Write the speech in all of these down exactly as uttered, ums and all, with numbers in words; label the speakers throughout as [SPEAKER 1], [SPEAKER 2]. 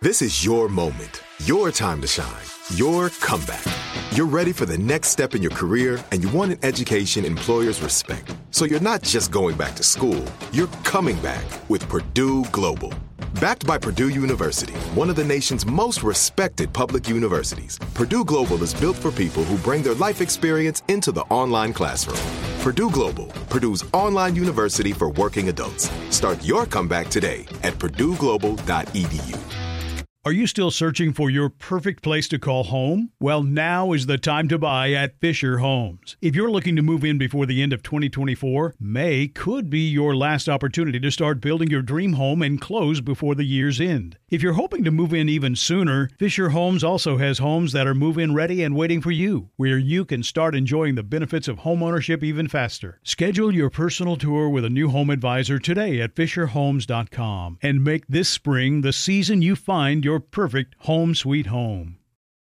[SPEAKER 1] This is your moment, your time to shine, your comeback. You're ready for the next step in your career, and you want an education employers respect. So you're not just going back to school, you're coming back with Purdue Global. Backed by Purdue University, one of the nation's most respected public universities, Purdue Global is built for people who bring their life experience into the online classroom. Purdue Global, Purdue's online university for working adults. Start your comeback today at purdue global dot e d u.
[SPEAKER 2] Are you still searching for your perfect place to call home? Well, now is the time to buy at Fisher Homes. If you're looking to move in before the end of twenty twenty-four, May could be your last opportunity to start building your dream home and close before the year's end. If you're hoping to move in even sooner, Fisher Homes also has homes that are move-in ready and waiting for you, where you can start enjoying the benefits of homeownership even faster. Schedule your personal tour with a new home advisor today at fisher homes dot com and make this spring the season you find your Your perfect home sweet home.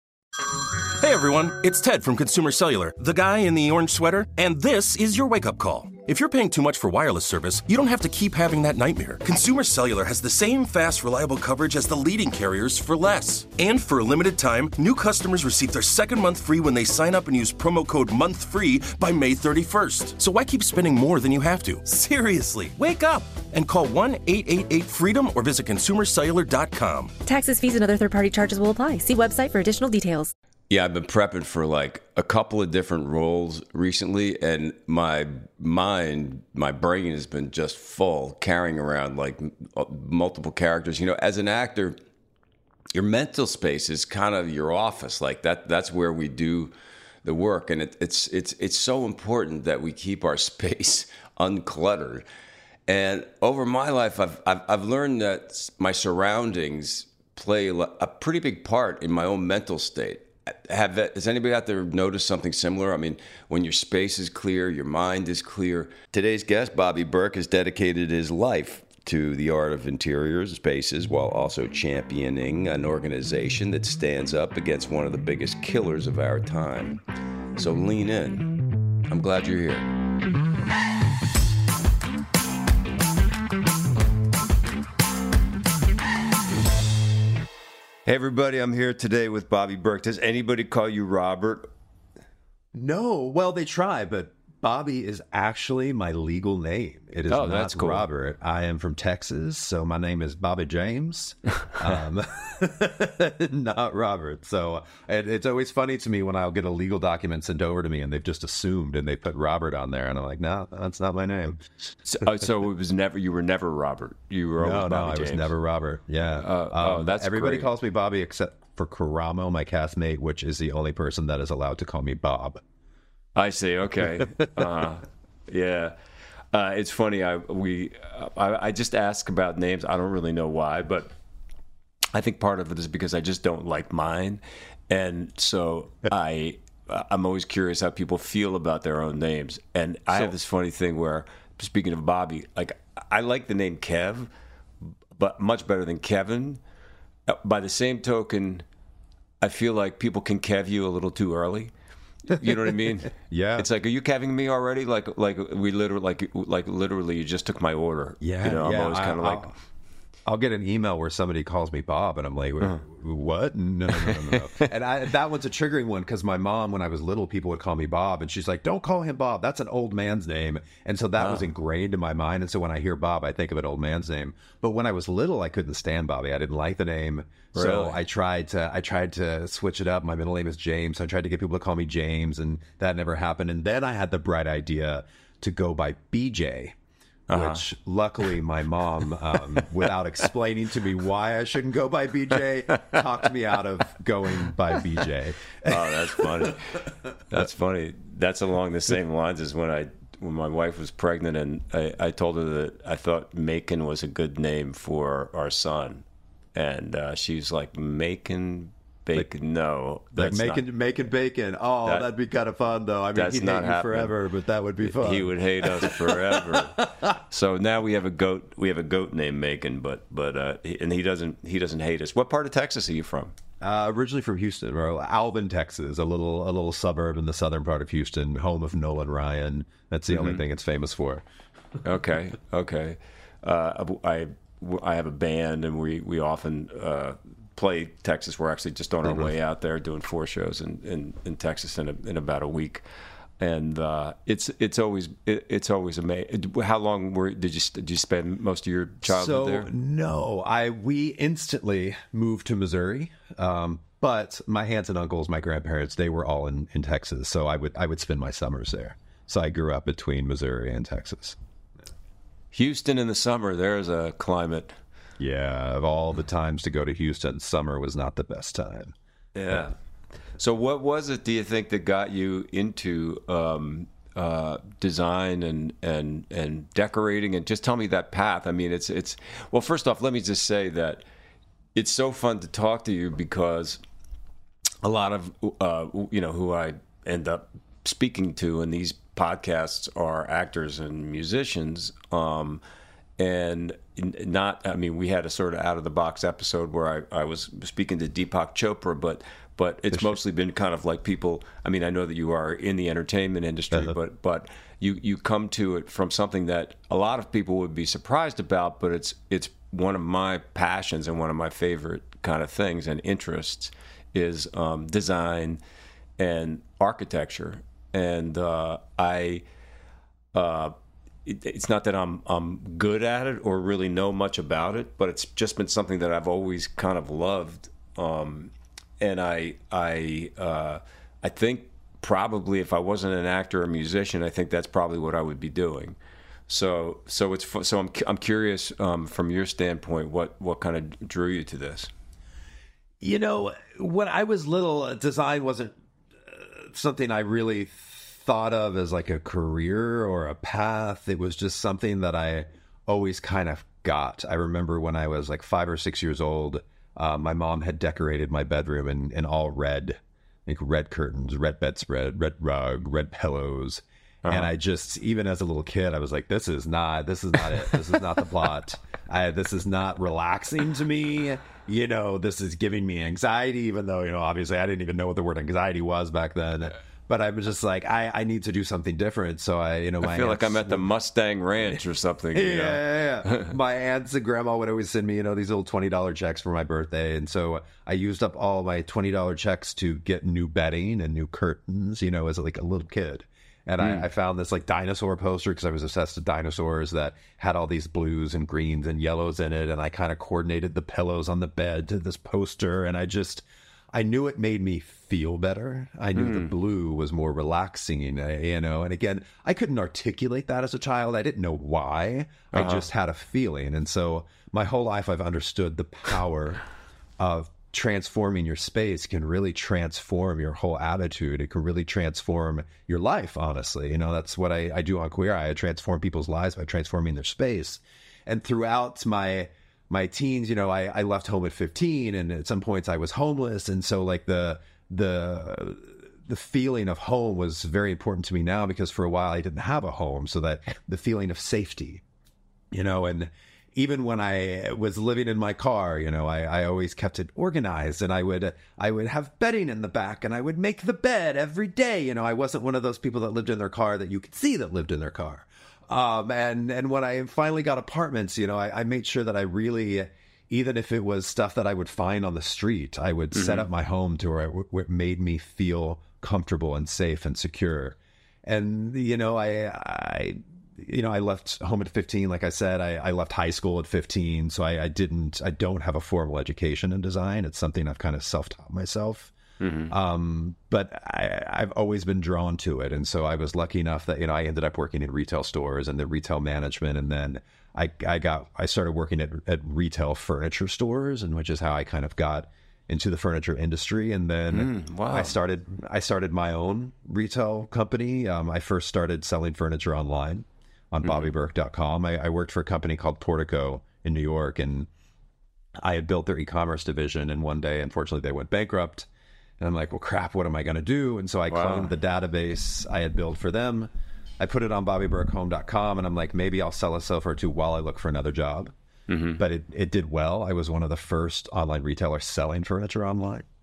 [SPEAKER 3] Hey everyone, it's Ted from Consumer Cellular, the guy in the orange sweater, and this is your wake-up call. If you're paying too much for wireless service, you don't have to keep having that nightmare. Consumer Cellular has the same fast, reliable coverage as the leading carriers for less. And for a limited time, new customers receive their second month free when they sign up and use promo code MONTHFREE by May thirty-first. So why keep spending more than you have to? Seriously, wake up and call one eight eight eight FREEDOM or visit consumer cellular dot com.
[SPEAKER 4] Taxes, fees, and other third-party charges will apply. See website for additional details.
[SPEAKER 5] Yeah, I've been prepping for like a couple of different roles recently, and my mind, my brain has been just full, carrying around like multiple characters. You know, as an actor, your mental space is kind of your office. Like that, that's where we do the work, and it, it's it's it's so important that we keep our space uncluttered. And over my life, I've I've, I've learned that my surroundings play a pretty big part in my own mental state. Have that, has anybody out there noticed something similar? I mean, when your space is clear, your mind is clear. Today's guest, Bobby Berk, has dedicated his life to the art of interiors, spaces, while also championing an organization that stands up against one of the biggest killers of our time. So lean in. I'm glad you're here. Hey everybody, I'm here today with Bobby Berk. Does anybody call you Robert?
[SPEAKER 6] No, well they try, but Bobby is actually my legal name. It is
[SPEAKER 5] oh,
[SPEAKER 6] not
[SPEAKER 5] that's cool.
[SPEAKER 6] Robert. I am from Texas, so my name is Bobby James, um, not Robert. So it, it's always funny to me when I'll get a legal document sent over to me and they've just assumed and they put Robert on there, and I'm like, no, that's not my name.
[SPEAKER 5] So, uh, so it was never. You were never Robert. You were always
[SPEAKER 6] no,
[SPEAKER 5] Bobby
[SPEAKER 6] no,
[SPEAKER 5] James.
[SPEAKER 6] I was never Robert. Yeah.
[SPEAKER 5] Uh,
[SPEAKER 6] um,
[SPEAKER 5] oh, that's
[SPEAKER 6] everybody
[SPEAKER 5] great.
[SPEAKER 6] calls me Bobby except for Karamo, my castmate, which is the only person that is allowed to call me Bob.
[SPEAKER 5] I see. Okay. Uh, yeah. Uh, it's funny. I we I, I just ask about names. I don't really know why, but I think part of it is because I just don't like mine, and so I I'm always curious how people feel about their own names. And I
[SPEAKER 6] So-
[SPEAKER 5] have this funny thing where, speaking of Bobby, like I like the name Kev, but much better than Kevin. Uh, By the same token, I feel like people can Kev you a little too early. You know what I mean?
[SPEAKER 6] Yeah.
[SPEAKER 5] It's like, are you keving me already? Like, like we literally, like, like literally, you just took my order.
[SPEAKER 6] Yeah,
[SPEAKER 5] You know, I'm
[SPEAKER 6] yeah,
[SPEAKER 5] always kind of
[SPEAKER 6] I-
[SPEAKER 5] like,
[SPEAKER 6] I'll, I'll get an email where somebody calls me Bob, and I'm like,
[SPEAKER 5] Uh-huh.
[SPEAKER 6] what? No, no, no, no. no. And I, that one's a triggering one because my mom, when I was little, people would call me Bob, and she's like, don't call him Bob. That's an old man's name. And so that was ingrained in my mind. And so when I hear Bob, I think of an old man's name. But when I was little, I couldn't stand Bobby. I didn't like the name. So
[SPEAKER 5] Really?
[SPEAKER 6] I tried to I tried to switch it up. My middle name is James. So I tried to get people to call me James, and that never happened. And then I had the bright idea to go by B J.
[SPEAKER 5] Uh-huh.
[SPEAKER 6] Which luckily my mom, um, without explaining to me why I shouldn't go by B J, talked me out of going by B J.
[SPEAKER 5] oh, that's funny. That's funny. That's along the same lines as when I, when my wife was pregnant, and I, I told her that I thought Macon was a good name for our son, and uh, she's like, Macon. Bacon, no.
[SPEAKER 6] Like
[SPEAKER 5] That's
[SPEAKER 6] making
[SPEAKER 5] not,
[SPEAKER 6] making bacon. Oh,
[SPEAKER 5] That-
[SPEAKER 6] that'd be kind of fun, though. I mean,
[SPEAKER 5] that's
[SPEAKER 6] he'd
[SPEAKER 5] not
[SPEAKER 6] hate you
[SPEAKER 5] happening.
[SPEAKER 6] forever, but that would be fun.
[SPEAKER 5] He would hate us forever. So now we have a goat. We have a goat named Macon, but but uh, he, and he doesn't he doesn't hate us. What part of Texas are you from?
[SPEAKER 6] Uh, originally from Houston, or Alvin, Texas, a little a little suburb in the southern part of Houston, home of Nolan Ryan. That's the
[SPEAKER 5] Mm-hmm.
[SPEAKER 6] only thing it's famous for.
[SPEAKER 5] Okay, okay. Uh, I I have a band, and we we often uh, play Texas. We're actually just on our mm-hmm. way out there doing four shows in, in, in Texas in, a, in about a week. And uh, it's it's always it, it's always amazing. How long were did you did you spend most of your childhood
[SPEAKER 6] so,
[SPEAKER 5] there?
[SPEAKER 6] No, I we instantly moved to Missouri, um, but my aunts and uncles, my grandparents, they were all in, in Texas. So I would I would spend my summers there. So I grew up between Missouri and Texas.
[SPEAKER 5] Houston in the summer, there's a climate.
[SPEAKER 6] Yeah, of all the times to go to Houston, summer was not the best time.
[SPEAKER 5] Yeah. But, so what was it, do you think, that got you into um, uh, design and, and and decorating? And just tell me that path. I mean, it's it's well, first off, let me just say that it's so fun to talk to you because a lot of, uh, you know, who I end up speaking to in these podcasts are actors and musicians. Um, and not, I mean, we had a sort of out of the box episode where I, I was speaking to Deepak Chopra, but but it's mostly been kind of like people, I mean, I know that you are in the entertainment industry, uh-huh. but but you, you come to it from something that a lot of people would be surprised about, but it's it's one of my passions and one of my favorite kind of things and interests is um, design and architecture. And uh, I, uh, it, it's not that I'm I'm good at it or really know much about it, but it's just been something that I've always kind of loved. Um, and I I uh, I think probably if I wasn't an actor or musician, I think that's probably what I would be doing. So so it's so I'm I'm curious um, from your standpoint, what what kind of drew you to this?
[SPEAKER 6] You know, when I was little, design wasn't something I really thought of as like a career or a path. It was just something that I always kind of got. I remember when I was like five or six years old, uh, my mom had decorated my bedroom in, in all red, like red curtains, red bedspread, red rug, red pillows. Uh-huh. And I just, even as a little kid, I was like, this is not, this is not it. This is not the plot. I, this is not relaxing to me. You know, this is giving me anxiety, even though, you know, obviously I didn't even know what the word anxiety was back then. But I was just like, I, I need to do something different. So I, you know, my
[SPEAKER 5] I feel
[SPEAKER 6] aunts,
[SPEAKER 5] like I'm at the Mustang Ranch or something.
[SPEAKER 6] yeah,
[SPEAKER 5] You know?
[SPEAKER 6] yeah, yeah. My aunts and grandma would always send me, you know, these little twenty dollar checks for my birthday. And so I used up all my twenty dollar checks to get new bedding and new curtains, you know, as like a little kid. And mm. I, I found this like dinosaur poster because I was obsessed with dinosaurs that had all these blues and greens and yellows in it. And I kind of coordinated the pillows on the bed to this poster. And I just, I knew it made me feel better. I knew mm. the blue was more relaxing, you know. And again, I couldn't articulate that as a child. I didn't know why. Uh-huh. I just had a feeling. And so my whole life I've understood the power of transforming your space can really transform your whole attitude. It can really transform your life, honestly. You know, that's what I, I do on Queer Eye. I transform people's lives by transforming their space. And throughout my my teens, you know, I, I left home at fifteen, and at some points I was homeless. And so like the the the feeling of home was very important to me now, because for a while I didn't have a home. So that the feeling of safety, you know, and even when I was living in my car, you know, I, I always kept it organized, and I would I would have bedding in the back, and I would make the bed every day. You know, I wasn't one of those people that lived in their car that you could see that lived in their car. Um, and, and when I finally got apartments, you know, I, I made sure that I really, even if it was stuff that I would find on the street, I would mm-hmm. set up my home to where it, where it made me feel comfortable and safe and secure. And, you know, I, I, you know, I left home at fifteen. Like I said, I, I left high school at fifteen. So I, I didn't, I don't have a formal education in design. It's something I've kind of self-taught myself. Mm-hmm. Um, but I, I've always been drawn to it. And so I was lucky enough that, you know, I ended up working in retail stores and the retail management. And then I, I got, I started working at, at retail furniture stores, and which is how I kind of got into the furniture industry. And then
[SPEAKER 5] mm, wow.
[SPEAKER 6] I started, I started my own retail company. Um, I first started selling furniture online on bobby burke dot com. I, I worked for a company called Portico in New York, and I had built their e-commerce division. And one day, unfortunately, they went bankrupt. And I'm like, well, crap, what am I going to do? And so I wow. cloned the database I had built for them. I put it on bobby burke home dot com, and I'm like, maybe I'll sell a sofa or two while I look for another job. Mm-hmm. But it, it did well. I was one of the first online retailers selling furniture online.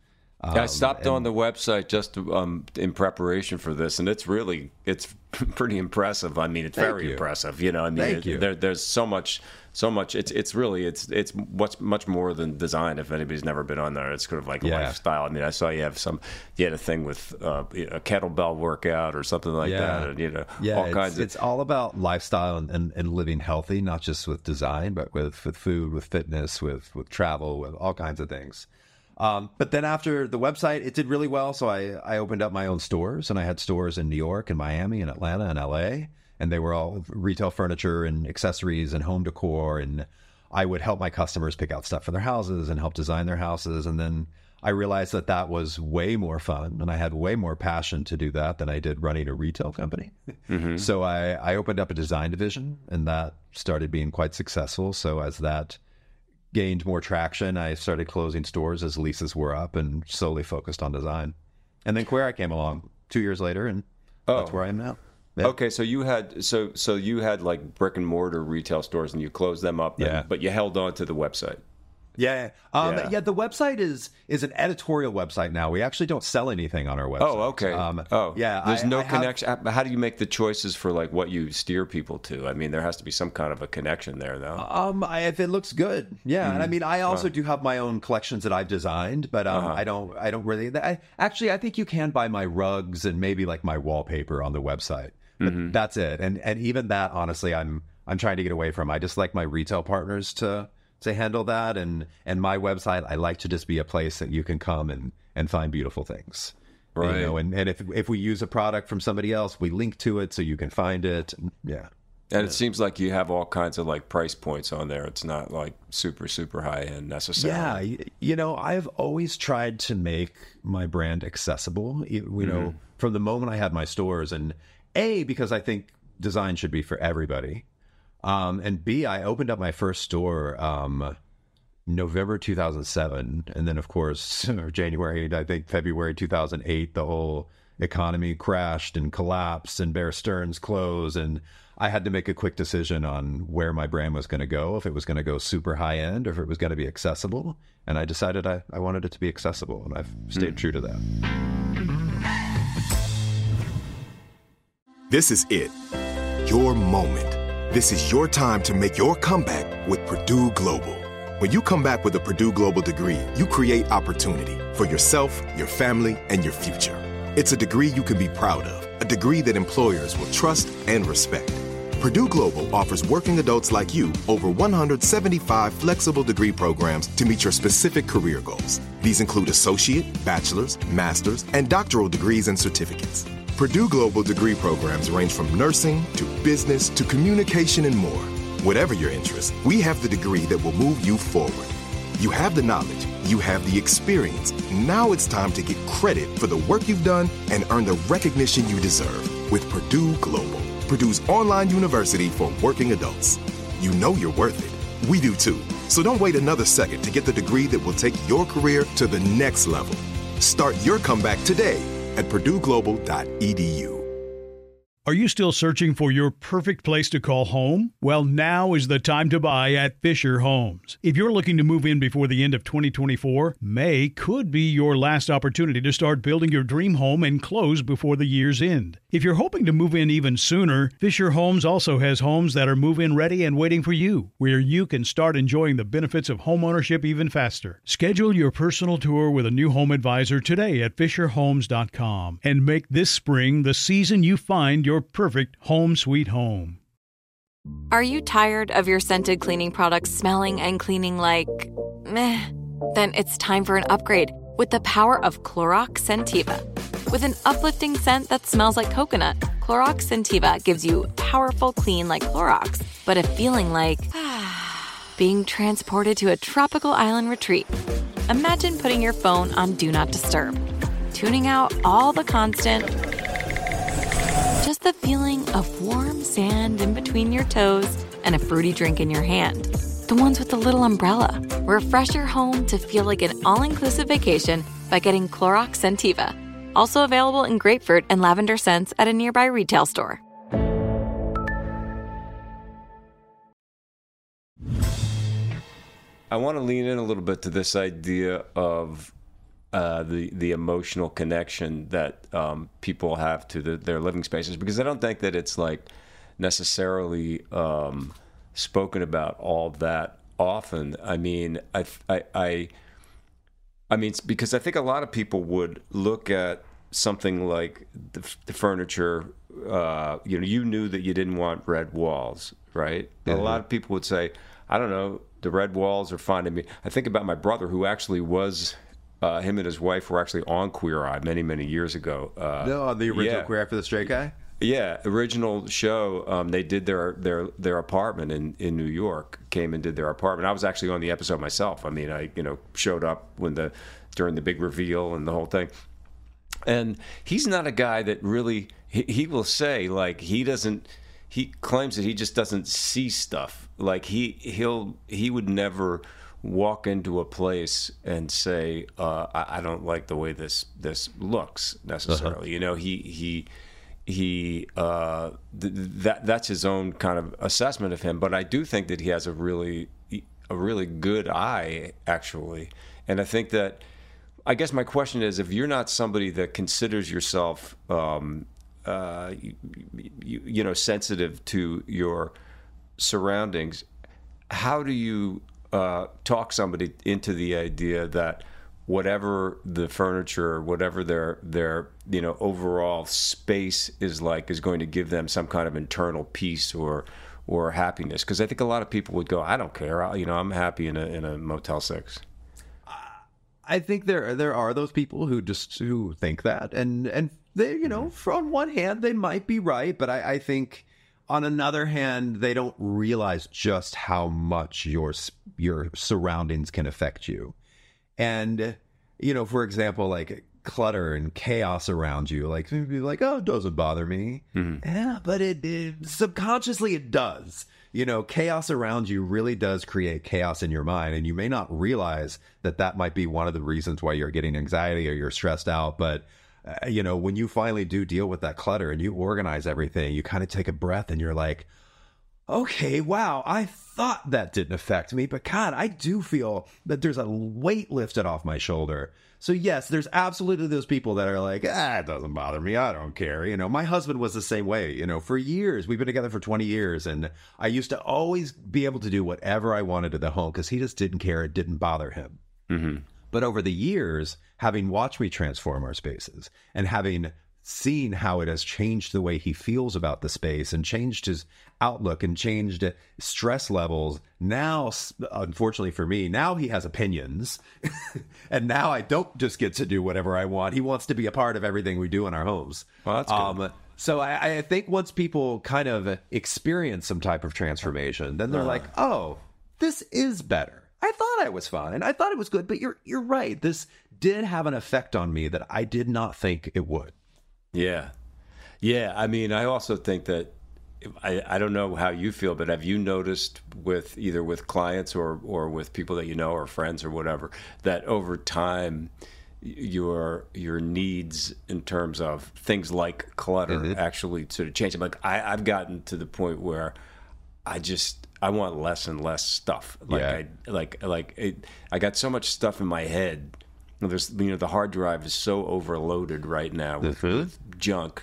[SPEAKER 5] Um, I stopped and, on the website just to, um, in preparation for this, and it's really it's pretty impressive. I mean, it's very
[SPEAKER 6] you.
[SPEAKER 5] impressive. You know, I mean,
[SPEAKER 6] Thank
[SPEAKER 5] it,
[SPEAKER 6] you.
[SPEAKER 5] There, there's so much, so much. It's it's really it's it's what's much more than design. If anybody's never been on there, it's sort of like a
[SPEAKER 6] yeah.
[SPEAKER 5] lifestyle. I mean, I saw you have some, you had a thing with uh, a kettlebell workout or something like
[SPEAKER 6] yeah.
[SPEAKER 5] that, and you know,
[SPEAKER 6] yeah,
[SPEAKER 5] all
[SPEAKER 6] it's,
[SPEAKER 5] kinds of.
[SPEAKER 6] It's all about lifestyle and, and, and living healthy, not just with design, but with, with food, with fitness, with with travel, with all kinds of things. Um, but then after the website, it did really well. So I, I opened up my own stores, and I had stores in New York and Miami and Atlanta and L A. And they were all retail furniture and accessories and home decor. And I would help my customers pick out stuff for their houses and help design their houses. And then I realized that that was way more fun, and I had way more passion to do that than I did running a retail company. Mm-hmm. So I, I opened up a design division, and that started being quite successful. So as that gained more traction, I started closing stores as leases were up and slowly focused on design. And then Queer Eye came along two years later, and oh. that's where I am now. Yeah.
[SPEAKER 5] Okay, so you had so so you had like brick and mortar retail stores, and you closed them up,
[SPEAKER 6] yeah.
[SPEAKER 5] and, but you held on to the website.
[SPEAKER 6] Yeah. Um,
[SPEAKER 5] yeah,
[SPEAKER 6] yeah. The website is is an editorial website now. We actually don't sell anything on our website.
[SPEAKER 5] Oh, okay. Um, oh,
[SPEAKER 6] yeah.
[SPEAKER 5] There's
[SPEAKER 6] I,
[SPEAKER 5] no
[SPEAKER 6] I
[SPEAKER 5] connection.
[SPEAKER 6] have...
[SPEAKER 5] How do you make the choices for like what you steer people to? I mean, there has to be some kind of a connection there, though.
[SPEAKER 6] Um, I, if it looks good, yeah. Mm-hmm. And I mean, I also uh, do have my own collections that I've designed, but um, uh-huh. I don't. I don't really. I, actually, I think you can buy my rugs and maybe like my wallpaper on the website. But mm-hmm. that's it. And and even that, honestly, I'm I'm trying to get away from. I just like my retail partners to. to handle that, and and my website, I like to just be a place that you can come and and find beautiful things,
[SPEAKER 5] right?
[SPEAKER 6] You know, and and if if we use a product from somebody else, we link to it so you can find it. Yeah.
[SPEAKER 5] And
[SPEAKER 6] yeah.
[SPEAKER 5] it seems like you have all kinds of like price points on there. It's not like super super high end necessarily.
[SPEAKER 6] Yeah, you know, I've always tried to make my brand accessible. You mm-hmm. know, from the moment I had my stores, and A, because I think design should be for everybody. Um, and B, I opened up my first store um, November two thousand seven. And then, of course, January, I think February two thousand eight, the whole economy crashed and collapsed and Bear Stearns closed. And I had to make a quick decision on where my brand was going to go, if it was going to go super high end or if it was going to be accessible. And I decided I, I wanted it to be accessible, and I've stayed mm. true to that.
[SPEAKER 1] This is it. Your moment. This is your time to make your comeback with Purdue Global. When you come back with a Purdue Global degree, you create opportunity for yourself, your family, and your future. It's a degree you can be proud of, a degree that employers will trust and respect. Purdue Global offers working adults like you over one hundred seventy-five flexible degree programs to meet your specific career goals. These include associate, bachelor's, master's, and doctoral degrees and certificates. Purdue Global degree programs range from nursing to business to communication and more. Whatever your interest, we have the degree that will move you forward. You have the knowledge, you have the experience. Now it's time to get credit for the work you've done and earn the recognition you deserve with Purdue Global, Purdue's online university for working adults. You know you're worth it. We do too. So don't wait another second to get the degree that will take your career to the next level. Start your comeback today at purdue global dot e d u.
[SPEAKER 2] Are you still searching for your perfect place to call home? Well, now is the time to buy at Fisher Homes. If you're looking to move in before the end of twenty twenty-four, May could be your last opportunity to start building your dream home and close before the year's end. If you're hoping to move in even sooner, Fisher Homes also has homes that are move-in ready and waiting for you, where you can start enjoying the benefits of homeownership even faster. Schedule your personal tour with a new home advisor today at fisher homes dot com and make this spring the season you find your perfect home sweet home.
[SPEAKER 7] Are you tired of your scented cleaning products smelling and cleaning like meh? Then it's time for an upgrade with the power of Clorox Scentiva. With an uplifting scent that smells like coconut, Clorox Scentiva gives you powerful clean like Clorox, but a feeling like being transported to a tropical island retreat. Imagine putting your phone on Do Not Disturb, tuning out all the constant, just the feeling of warm sand in between your toes and a fruity drink in your hand. The ones with the little umbrella. Refresh your home to feel like an all-inclusive vacation by getting Clorox Scentiva. Also available in grapefruit and lavender scents at a nearby retail store.
[SPEAKER 5] I want to lean in a little bit to this idea of uh, the the emotional connection that um, people have to the, their living spaces, because I don't think that it's like necessarily um, spoken about all that often. I mean, I, I, I, I mean, it's because I think a lot of people would look at something like the, the furniture. Uh, you know, you knew that you didn't want red walls, right? Mm-hmm. A lot of people would say, I don't know, the red walls are fine to me. I think about my brother, who actually was. Uh, him and his wife were actually on Queer Eye many, many years ago. Uh,
[SPEAKER 6] no, on the original
[SPEAKER 5] yeah.
[SPEAKER 6] Queer Eye for the Straight Guy?
[SPEAKER 5] Yeah, original show. Um, they did their, their their apartment in, in New York. Came and did their apartment. I was actually on the episode myself. I mean, I you know showed up when the during the big reveal and the whole thing. And he's not a guy that really. He, he will say like he doesn't. He claims that he just doesn't see stuff. Like he he'll he would never walk into a place and say, uh, I, I don't like the way this this looks necessarily. Uh-huh. You know, he he he uh, th- that that's his own kind of assessment of him. But I do think that he has a really a really good eye, actually. And I think that I guess my question is, if you're not somebody that considers yourself um, uh, you, you, you know sensitive to your surroundings, how do you Uh, talk somebody into the idea that whatever the furniture, whatever their their you know overall space is like, is going to give them some kind of internal peace or or happiness? Because I think a lot of people would go, I don't care, I, you know, I'm happy in a in a Motel six.
[SPEAKER 6] I think there there are those people who just who think that, and and they you know for on one hand they might be right, but I, I think. On another hand, they don't realize just how much your your surroundings can affect you. And, you know, for example, like clutter and chaos around you, like, be like, oh, it doesn't bother me. Mm-hmm. Yeah, but it, it subconsciously it does. You know, chaos around you really does create chaos in your mind. And you may not realize that that might be one of the reasons why you're getting anxiety or you're stressed out. But Uh, you know, when you finally do deal with that clutter and you organize everything, you kind of take a breath and you're like, okay, wow, I thought that didn't affect me, but God, I do feel that there's a weight lifted off my shoulder. So yes, there's absolutely those people that are like, ah, it doesn't bother me, I don't care. You know, my husband was the same way. You know, for years, we've been together for twenty years, and I used to always be able to do whatever I wanted at the home because he just didn't care. It didn't bother him. Mm-hmm. But over the years, having watched me transform our spaces and having seen how it has changed the way he feels about the space and changed his outlook and changed stress levels, now, unfortunately for me, now he has opinions. And now I don't just get to do whatever I want. He wants to be a part of everything we do in our homes.
[SPEAKER 5] Well, that's good. Um,
[SPEAKER 6] so I, I think once people kind of experience some type of transformation, then they're uh. like, oh, this is better. I thought I was fine. I thought it was good, but you're you're right. This did have an effect on me that I did not think it would.
[SPEAKER 5] Yeah. Yeah. I mean, I also think that, I, I don't know how you feel, but have you noticed with either with clients or, or with people that you know or friends or whatever, that over time your your needs in terms of things like clutter mm-hmm. actually sort of change? I'm like, I, I've gotten to the point where I just... I want less and less stuff. Like
[SPEAKER 6] yeah.
[SPEAKER 5] I like like it, I got so much stuff in my head. There's you know the hard drive is so overloaded right now with, with junk,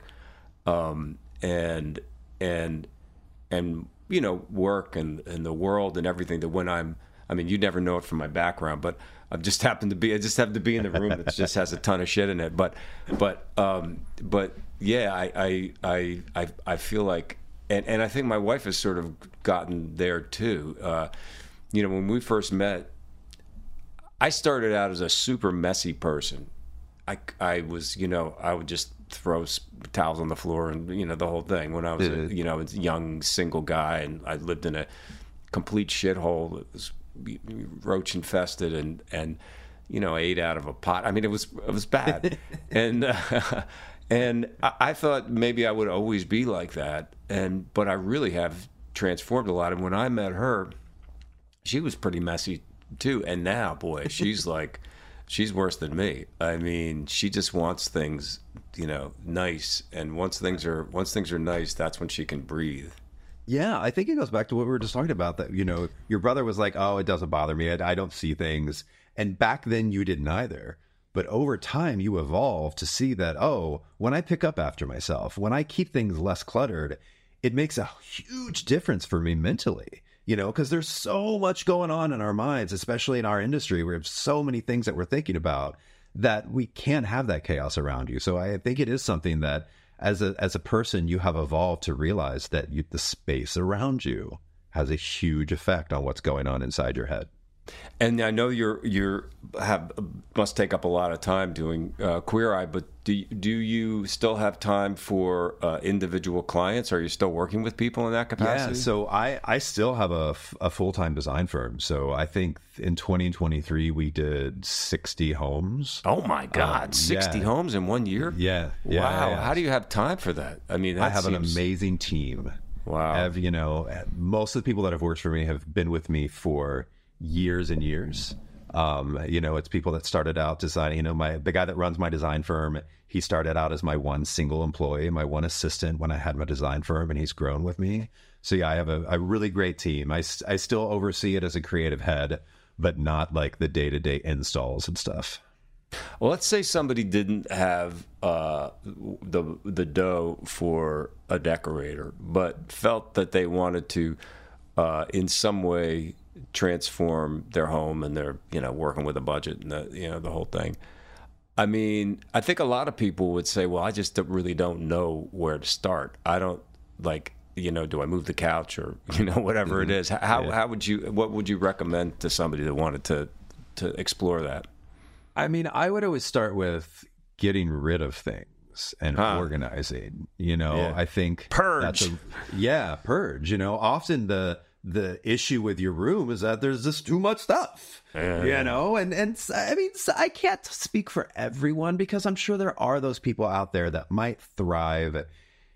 [SPEAKER 5] um, and and and you know work and, and the world and everything. That when I'm, I mean, you never know it from my background, but I just happen to be I just happen to be in the room that just has a ton of shit in it. But but um, but yeah, I I I I, I feel like. And and I think my wife has sort of gotten there too. Uh, you know, when we first met, I started out as a super messy person. I, I was, you know, I would just throw towels on the floor and, you know, the whole thing when I was, a, you know, a young single guy, and I lived in a complete shithole. It was roach infested and, and, you know, ate out of a pot. I mean, it was, it was bad. and, uh, And I thought maybe I would always be like that, and but I really have transformed a lot. And when I met her, she was pretty messy too. And now, boy, she's like, she's worse than me. I mean, she just wants things, you know, nice. And once things are once things are nice, that's when she can breathe.
[SPEAKER 6] Yeah, I think it goes back to what we were just talking about. That you know, your brother was like, "Oh, it doesn't bother me. I, I don't see things," and back then you didn't either. But over time, you evolve to see that, oh, when I pick up after myself, when I keep things less cluttered, it makes a huge difference for me mentally, you know, because there's so much going on in our minds, especially in our industry. We have so many things that we're thinking about that we can't have that chaos around you. So I think it is something that as a as a person, you have evolved to realize that you, the space around you has a huge effect on what's going on inside your head.
[SPEAKER 5] And I know you're you're have must take up a lot of time doing uh, Queer Eye, but do you, do you still have time for uh, individual clients? Are you still working with people in that capacity?
[SPEAKER 6] Yeah, so I, I still have a, a full-time design firm. So I think in twenty twenty-three we did sixty homes.
[SPEAKER 5] Oh my God, um, sixty
[SPEAKER 6] yeah.
[SPEAKER 5] homes in one year?
[SPEAKER 6] Yeah. yeah
[SPEAKER 5] wow.
[SPEAKER 6] yeah.
[SPEAKER 5] How do you have time for that? I mean, that
[SPEAKER 6] I have
[SPEAKER 5] seems...
[SPEAKER 6] an amazing team.
[SPEAKER 5] Wow.
[SPEAKER 6] Have, you know, most of the people that have worked for me have been with me for years and years. Um, you know, it's people that started out designing, you know, my, the guy that runs my design firm, he started out as my one single employee, my one assistant when I had my design firm, and he's grown with me. So yeah, I have a, a really great team. I, I still oversee it as a creative head, but not like the day-to-day installs and stuff.
[SPEAKER 5] Well, let's say somebody didn't have uh, the the dough for a decorator, but felt that they wanted to, uh, in some way, transform their home, and they're, you know, working with a budget and the, you know, the whole thing. I mean, I think a lot of people would say, well, I just really don't know where to start. I don't, like, you know, do I move the couch or, you know, whatever mm-hmm. it is. How yeah. how would you, what would you recommend to somebody that wanted to to explore that?
[SPEAKER 6] I mean, I would always start with getting rid of things and huh. organizing. You know, yeah. I think
[SPEAKER 5] purge.
[SPEAKER 6] That's a, yeah, purge. You know, often the the issue with your room is that there's just too much stuff. Yeah. You know, and and I mean, I can't speak for everyone because I'm sure there are those people out there that might thrive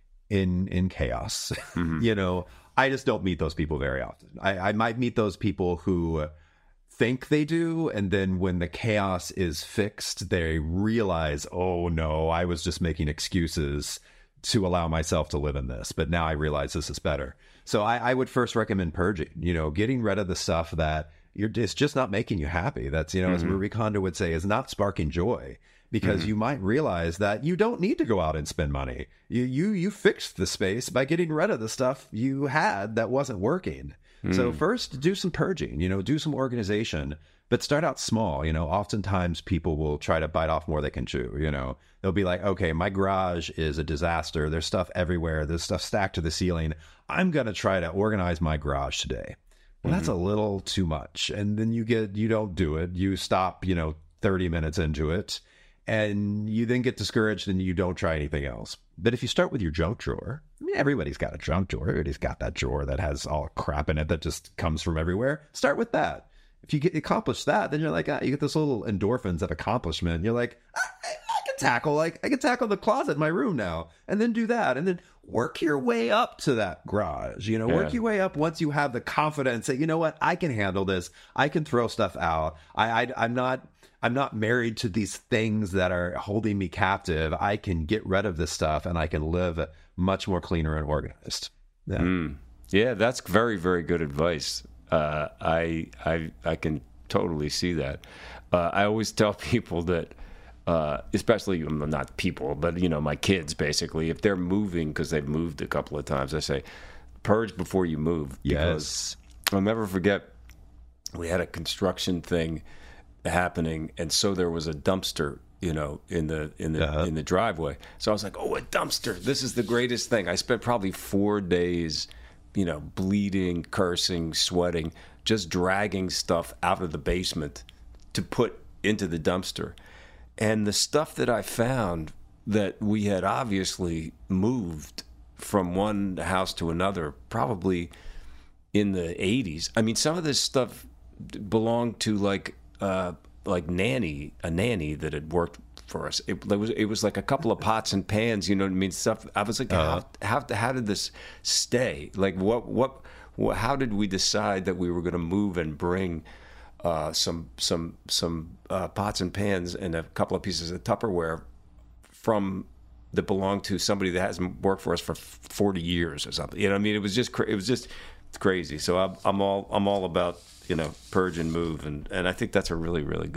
[SPEAKER 6] in in chaos. Mm-hmm. You know, I just don't meet those people very often. I, I might meet those people who think they do, and then when the chaos is fixed, they realize, oh no, I was just making excuses to allow myself to live in this, but now I realize this is better. So I, I would first recommend purging, you know, getting rid of the stuff that you're it's just not making you happy. That's, you know, mm-hmm. as Marie Kondo would say, is not sparking joy, because mm-hmm. you might realize that you don't need to go out and spend money. You you you fixed the space by getting rid of the stuff you had that wasn't working. Mm. So first, do some purging, you know, do some organization, but start out small. You know, oftentimes people will try to bite off more they can chew. You know, they'll be like, okay, my garage is a disaster. There's stuff everywhere. There's stuff stacked to the ceiling. I'm going to try to organize my garage today. Well, mm-hmm. that's a little too much. And then you get, you don't do it. You stop, you know, thirty minutes into it, and you then get discouraged and you don't try anything else. But if you start with your junk drawer, I mean, everybody's got a junk drawer. Everybody's got that drawer that has all crap in it that just comes from everywhere. Start with that. If you get accomplish that, then you're like, ah, you get this little endorphins of accomplishment. You're like, I, I, I can tackle, like, I can tackle the closet in my room now, and then do that, and then work your way up to that garage. You know, yeah. work your way up once you have the confidence that, you know what, I can handle this. I can throw stuff out. I, I I'm not. I'm not married to these things that are holding me captive. I can get rid of this stuff, and I can live much more cleaner and organized. Yeah,
[SPEAKER 5] mm. yeah, that's very, very good advice. Uh, I, I, I can totally see that. Uh, I always tell people that, uh, especially not people, but you know, my kids basically, if they're moving because they've moved a couple of times, I say, purge before you move.
[SPEAKER 6] Yes,
[SPEAKER 5] I'll never forget. We had a construction thing happening, and so there was a dumpster, you know, in the in the uh-huh. in the driveway. So I was like, oh, a dumpster, this is the greatest thing. I spent probably four days, you know, bleeding, cursing, sweating, just dragging stuff out of the basement to put into the dumpster. And the stuff that I found that we had obviously moved from one house to another, probably in the eighties. I mean, some of this stuff belonged to like Uh, like nanny, a nanny that had worked for us. It, it was it was like a couple of pots and pans, you know what I mean? Stuff. I was like, uh-huh. how, how how did this stay? Like, what what, what how did we decide that we were going to move and bring uh, some some some uh, pots and pans and a couple of pieces of Tupperware from that belonged to somebody that hasn't worked for us for forty years or something? You know what I mean? It was just it was just crazy. So I'm, I'm all I'm all about, you know, purge and move, and, and I think that's a really, really good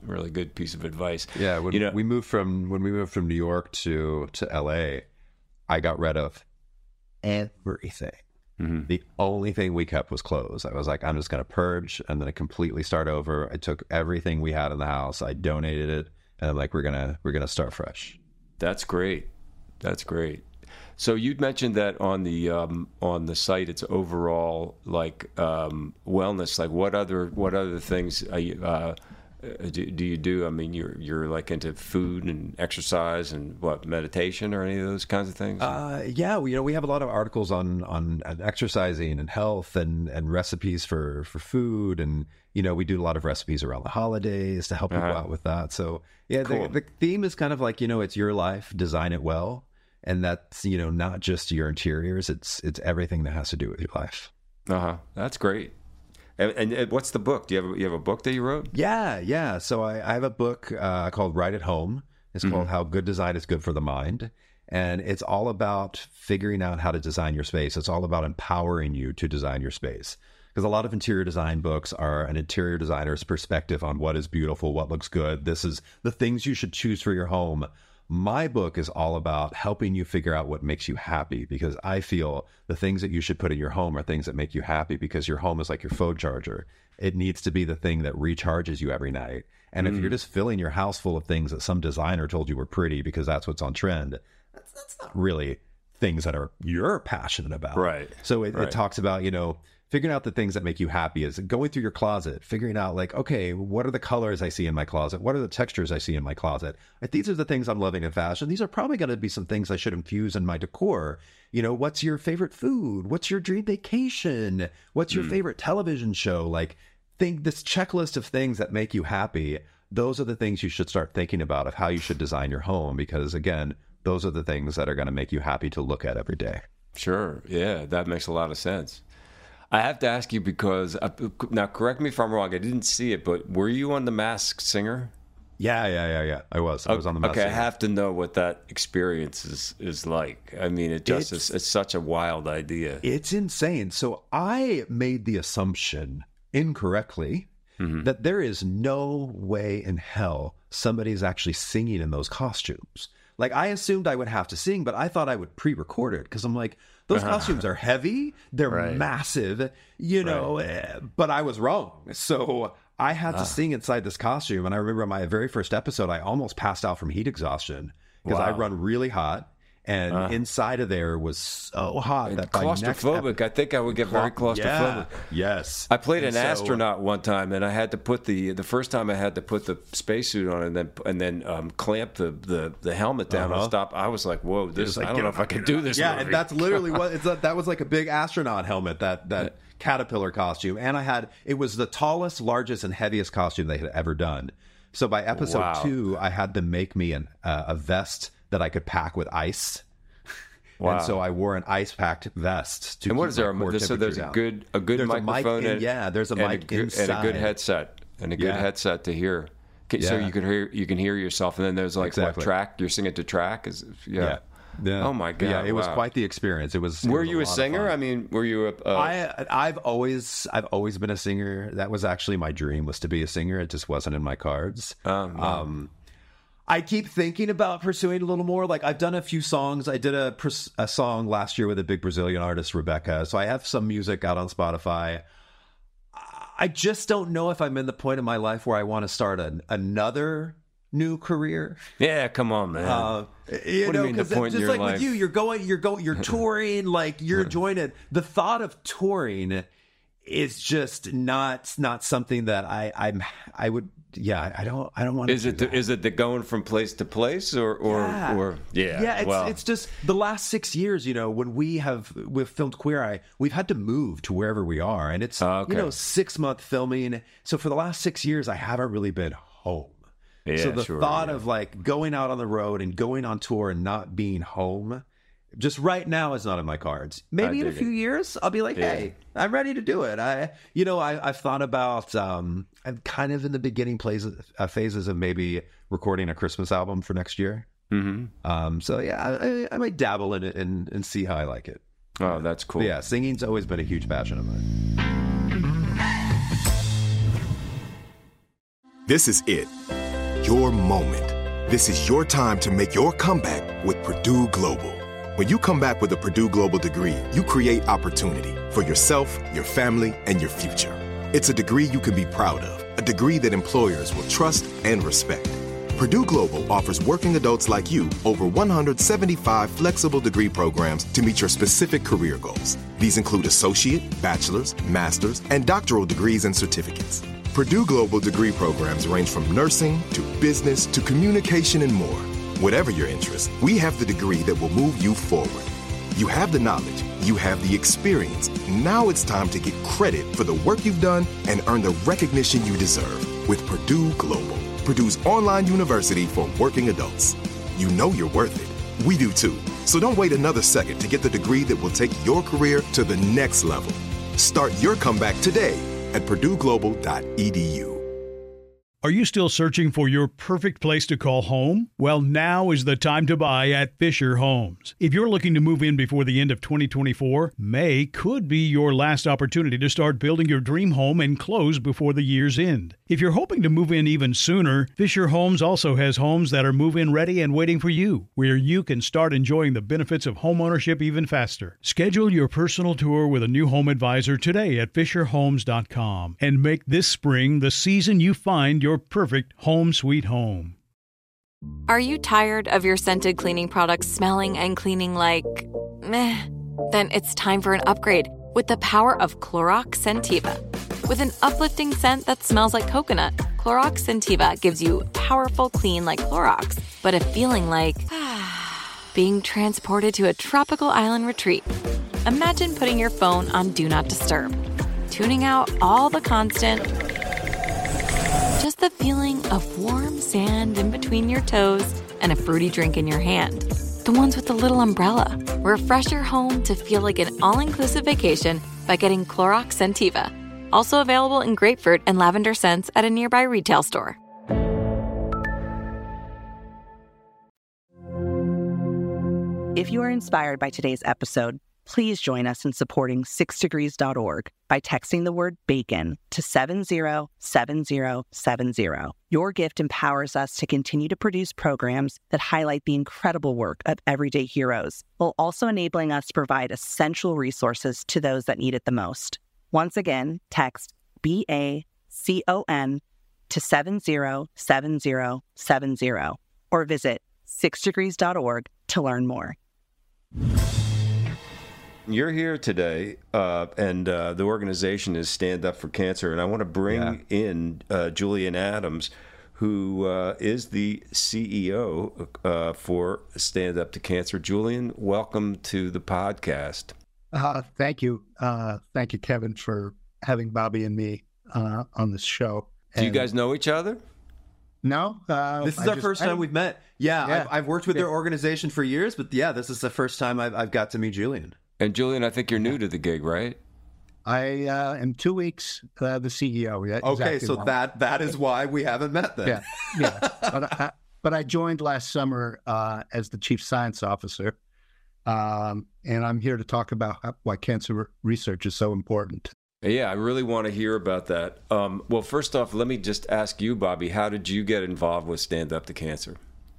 [SPEAKER 8] really good piece of advice.
[SPEAKER 6] Yeah, when
[SPEAKER 8] you know,
[SPEAKER 6] we moved from when we moved from New York to to L A, I got rid of everything. Mm-hmm. The only thing we kept was clothes. I was like, I'm just going to purge and then I completely start over. I took everything we had in the house, I donated it, and I'm like, we're gonna we're gonna start fresh.
[SPEAKER 8] That's great. That's great. So you'd mentioned that on the um, on the site, it's overall like um, wellness. Like what other what other things are you, uh, do, do you do? I mean, you're you're like into food and exercise and what, meditation or any of those kinds of things?
[SPEAKER 6] Uh, yeah, we, you know, we have a lot of articles on on exercising and health and and recipes for for food, and you know, we do a lot of recipes around the holidays to help people uh-huh. out with that. So yeah, cool. the, the theme is kind of like, you know, it's your life, design it well. And that's, you know, not just your interiors, it's it's everything that has to do with your life.
[SPEAKER 8] Uh-huh. That's great. And, and, and what's the book? Do you have a, you have a book that you wrote?
[SPEAKER 6] Yeah, yeah. So I, I have a book uh, called Right at Home. It's mm-hmm. called How Good Design is Good for the Mind. And it's all about figuring out how to design your space. It's all about empowering you to design your space. Because a lot of interior design books are an interior designer's perspective on what is beautiful, what looks good. This is the things you should choose for your home. My book is all about helping you figure out what makes you happy, because I feel the things that you should put in your home are things that make you happy, because your home is like your phone charger. It needs to be the thing that recharges you every night. And mm. if you're just filling your house full of things that some designer told you were pretty because that's what's on trend, that's, that's not really things that are you're passionate about.
[SPEAKER 8] Right.
[SPEAKER 6] So it,
[SPEAKER 8] right.
[SPEAKER 6] it talks about, you know, figuring out the things that make you happy, is going through your closet, figuring out like, okay, what are the colors I see in my closet? What are the textures I see in my closet? Like, these are the things I'm loving in fashion. These are probably going to be some things I should infuse in my decor. You know, what's your favorite food? What's your dream vacation? What's your mm. favorite television show? Like, think this checklist of things that make you happy. Those are the things you should start thinking about of how you should design your home, because again, those are the things that are going to make you happy to look at every day.
[SPEAKER 8] Sure. Yeah, that makes a lot of sense. I have to ask you because, uh, now correct me if I'm wrong, I didn't see it, but were you on The Masked Singer?
[SPEAKER 6] Yeah, yeah, yeah, yeah. I was. I was on The Masked
[SPEAKER 8] okay,
[SPEAKER 6] Singer.
[SPEAKER 8] Okay, I have to know what that experience is, is like. I mean, it just it's, is, it's such a wild idea.
[SPEAKER 6] It's insane. So I made the assumption incorrectly mm-hmm. that there is no way in hell somebody's actually singing in those costumes. Like, I assumed I would have to sing, but I thought I would pre-record it, because I'm like, those costumes are heavy, they're right. massive, you know, right. but I was wrong. So I had to ah. sing inside this costume. And I remember my very first episode, I almost passed out from heat exhaustion, because wow. I run really hot. And uh, inside of there was so hot
[SPEAKER 8] and
[SPEAKER 6] that
[SPEAKER 8] claustrophobic. Epi- I think I would get very claustrophobic.
[SPEAKER 6] Yeah, yes.
[SPEAKER 8] I played
[SPEAKER 6] and
[SPEAKER 8] an
[SPEAKER 6] so,
[SPEAKER 8] astronaut one time, and I had to put the the first time I had to put the spacesuit on, and then and then um, clamp the, the, the helmet down uh-huh. and stop. I was like, "Whoa, this! Like, I don't know if I can do this."
[SPEAKER 6] Yeah,
[SPEAKER 8] movie.
[SPEAKER 6] And that's literally what it's. A, that was like a big astronaut helmet. That that. Yeah. Caterpillar costume, and I had it was the tallest, largest, and heaviest costume they had ever done. So by episode wow. two, I had them make me an, uh, a vest that I could pack with ice. Wow. And so I wore an ice-packed vest. To
[SPEAKER 8] and what is there?
[SPEAKER 6] A,
[SPEAKER 8] so there's
[SPEAKER 6] down.
[SPEAKER 8] a good a good
[SPEAKER 6] there's
[SPEAKER 8] microphone.
[SPEAKER 6] A mic in,
[SPEAKER 8] and,
[SPEAKER 6] yeah, there's a mic
[SPEAKER 8] a good,
[SPEAKER 6] inside.
[SPEAKER 8] and a good headset and a good
[SPEAKER 6] yeah.
[SPEAKER 8] headset to hear. Okay, yeah. So you can hear you can hear yourself, and then there's like
[SPEAKER 6] exactly.
[SPEAKER 8] what track you're singing to track is yeah.
[SPEAKER 6] yeah. Yeah.
[SPEAKER 8] Oh my god!
[SPEAKER 6] Yeah, it
[SPEAKER 8] wow.
[SPEAKER 6] was quite the experience. It was. It
[SPEAKER 8] were
[SPEAKER 6] was
[SPEAKER 8] you
[SPEAKER 6] a,
[SPEAKER 8] a singer? I mean, were you a? Uh...
[SPEAKER 6] I I've always I've always been a singer. That was actually my dream, was to be a singer. It just wasn't in my cards.
[SPEAKER 8] Um,
[SPEAKER 6] um I keep thinking about pursuing a little more. Like, I've done a few songs. I did a a song last year with a big Brazilian artist, Rebecca. So I have some music out on Spotify. I just don't know if I'm in the point of my life where I want to start an, another new career.
[SPEAKER 8] Yeah, come on, man.
[SPEAKER 6] Uh, you
[SPEAKER 8] what
[SPEAKER 6] know,
[SPEAKER 8] do you mean the point
[SPEAKER 6] just
[SPEAKER 8] in your
[SPEAKER 6] like
[SPEAKER 8] life?
[SPEAKER 6] with you, you're going, you're going, you're touring, like you're enjoying it. The thought of touring is just not not something that I I'm I would. Yeah, I don't. I don't want to.
[SPEAKER 8] Is it? The, is it the going from place to place, or or
[SPEAKER 6] yeah.
[SPEAKER 8] or yeah?
[SPEAKER 6] Yeah, it's
[SPEAKER 8] well.
[SPEAKER 6] it's just the last six years. You know, when we have we've filmed Queer Eye, we've had to move to wherever we are, and it's
[SPEAKER 8] uh, okay.
[SPEAKER 6] you know six month filming. So for the last six years, I haven't really been home.
[SPEAKER 8] Yeah,
[SPEAKER 6] so the
[SPEAKER 8] sure,
[SPEAKER 6] thought
[SPEAKER 8] yeah.
[SPEAKER 6] of like going out on the road and going on tour and not being home, just right now is not in my cards. Maybe in a few it. years, I'll be like,
[SPEAKER 8] yeah.
[SPEAKER 6] hey, I'm ready to do it. I, you know, I, I've thought about, um, I'm kind of in the beginning places, uh, phases of maybe recording a Christmas album for next year.
[SPEAKER 8] Mm-hmm.
[SPEAKER 6] Um, so yeah, I, I might dabble in it and, and see how I like it.
[SPEAKER 8] Oh, that's cool.
[SPEAKER 6] But yeah, singing's always been a huge passion of mine.
[SPEAKER 1] This is it. Your moment. This is your time to make your comeback with Purdue Global. When you come back with a Purdue Global degree, you create opportunity for yourself, your family, and your future. It's a degree you can be proud of, a degree that employers will trust and respect. Purdue Global offers working adults like you over one hundred seventy-five flexible degree programs to meet your specific career goals. These include associate, bachelor's, master's, and doctoral degrees and certificates. Purdue Global degree programs range from nursing to business to communication and more. Whatever your interest, we have the degree that will move you forward. You have the knowledge, you have the experience. Now it's time to get credit for the work you've done and earn the recognition you deserve with Purdue Global, Purdue's online university for working adults. You know you're worth it. We do too. So don't wait another second to get the degree that will take your career to the next level. Start your comeback today at purdue global dot e d u.
[SPEAKER 2] Are you still searching for your perfect place to call home? Well, now is the time to buy at Fisher Homes. If you're looking to move in before the end of twenty twenty-four, May could be your last opportunity to start building your dream home and close before the year's end. If you're hoping to move in even sooner, Fisher Homes also has homes that are move-in ready and waiting for you, where you can start enjoying the benefits of homeownership even faster. Schedule your personal tour with a new home advisor today at fisher homes dot com and make this spring the season you find your perfect home sweet home.
[SPEAKER 7] Are you tired of your scented cleaning products smelling and cleaning like meh? Then it's time for an upgrade with the power of Clorox Scentiva. With an uplifting scent that smells like coconut, Clorox Scentiva gives you powerful clean like Clorox, but a feeling like being transported to a tropical island retreat. Imagine putting your phone on Do Not Disturb, tuning out all the constant, just the feeling of warm sand in between your toes and a fruity drink in your hand. The ones with the little umbrella. Refresh your home to feel like an all-inclusive vacation by getting Clorox Scentiva. Also available in grapefruit and lavender scents at a nearby retail store.
[SPEAKER 9] If you are inspired by today's episode, please join us in supporting six degrees dot org by texting the word BACON to seven zero seven zero seven zero. Your gift empowers us to continue to produce programs that highlight the incredible work of everyday heroes, while also enabling us to provide essential resources to those that need it the most. Once again, text B A C O N to seven zero seven zero seven zero or visit six degrees dot org to learn more.
[SPEAKER 8] You're here today, uh, and uh, the organization is Stand Up for Cancer, and I want to bring yeah. in uh, Julian Adams, who uh, is the C E O uh, for Stand Up to Cancer. Julian, welcome to the podcast.
[SPEAKER 10] Uh, thank you. Uh, thank you, Kevin, for having Bobby and me uh, on this show.
[SPEAKER 8] Do and you guys know each other?
[SPEAKER 10] No. Uh,
[SPEAKER 6] this is
[SPEAKER 10] I
[SPEAKER 6] our
[SPEAKER 10] just,
[SPEAKER 6] first time we've met. Yeah,
[SPEAKER 10] yeah.
[SPEAKER 6] I've, I've worked with
[SPEAKER 10] yeah.
[SPEAKER 6] their organization for years, but yeah, this is the first time I've, I've got to meet Julian.
[SPEAKER 8] And Julian, I think you're new to the gig, right?
[SPEAKER 10] I uh, am two weeks uh, the C E O. Yeah,
[SPEAKER 6] okay,
[SPEAKER 10] exactly
[SPEAKER 6] so
[SPEAKER 10] wrong.
[SPEAKER 6] that that is why we haven't met then.
[SPEAKER 10] Yeah, yeah. but, I, but I joined last summer uh, as the chief science officer, um, and I'm here to talk about how, why cancer research is so important.
[SPEAKER 8] Yeah, I really want to hear about that. Um, well, first off, let me just ask you, Bobby, how did you get involved with Stand Up to Cancer?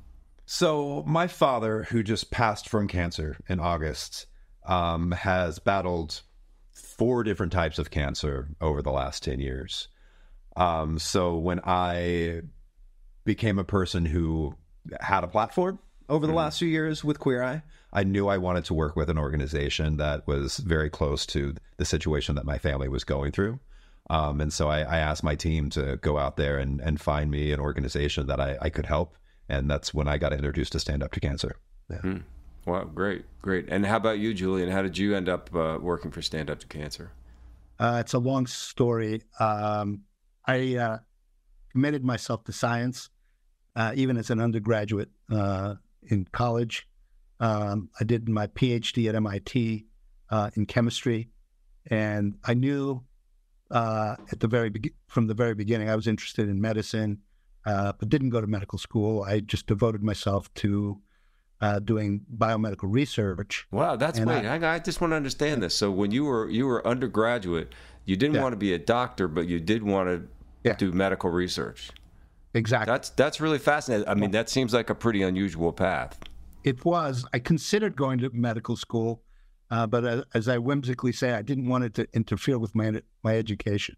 [SPEAKER 6] So my father, who just passed from cancer in August, um, has battled four different types of cancer over the last ten years. Um, so when I became a person who had a platform over the mm. last few years with Queer Eye, I knew I wanted to work with an organization that was very close to the situation that my family was going through. Um, and so I, I asked my team to go out there and, and find me an organization that I, I could help. And that's when I got introduced to Stand Up to Cancer. Yeah.
[SPEAKER 8] Mm. Wow, great, great. And how about you, Julian? How did you end up uh, working for Stand Up to Cancer?
[SPEAKER 10] Uh, it's a long story. Um, I uh, committed myself to science, uh, even as an undergraduate uh, in college. Um, I did my PhD at M I T uh, in chemistry, and I knew uh, at the very be- from the very beginning I was interested in medicine, uh, but didn't go to medical school. I just devoted myself to uh, doing biomedical research.
[SPEAKER 8] Wow, that's
[SPEAKER 10] and
[SPEAKER 8] wait.
[SPEAKER 10] I,
[SPEAKER 8] I, I just want to understand this. So when you were you were undergraduate, you didn't
[SPEAKER 10] yeah.
[SPEAKER 8] want to be a doctor, but you did want to
[SPEAKER 10] yeah.
[SPEAKER 8] do medical research.
[SPEAKER 10] Exactly.
[SPEAKER 8] That's that's really fascinating. I mean, that seems like a pretty unusual path.
[SPEAKER 10] It was. I considered going to medical school, uh, but as, as I whimsically say, I didn't want it to interfere with my my education.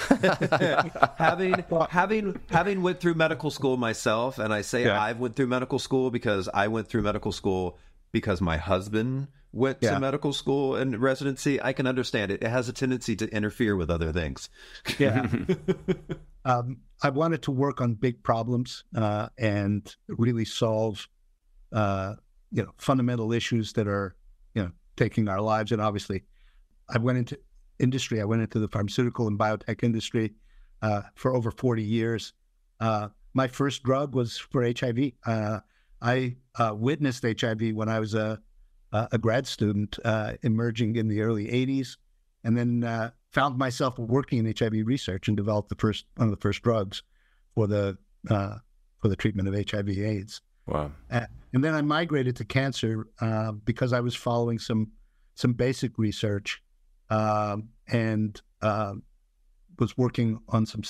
[SPEAKER 6] having having having went through medical school myself, and I say
[SPEAKER 10] Yeah.
[SPEAKER 6] I've went through medical school because I went through medical school because my husband went
[SPEAKER 10] Yeah.
[SPEAKER 6] to medical school and residency. I can understand it. It has a tendency to interfere with other things.
[SPEAKER 10] Yeah. um, I wanted to work on big problems uh, and really solve, uh, you know, fundamental issues that are, you know, taking our lives. And obviously, I went into industry. I went into the pharmaceutical and biotech industry uh, for over forty years. Uh, my first drug was for H I V. Uh, I uh, witnessed H I V when I was a a grad student, uh, emerging in the early eighties, and then uh, found myself working in H I V research and developed the first one of the first drugs for the uh, for the treatment of H I V AIDS.
[SPEAKER 8] Wow!
[SPEAKER 10] Uh, and then I migrated to cancer uh, because I was following some some basic research um, and uh, was working on some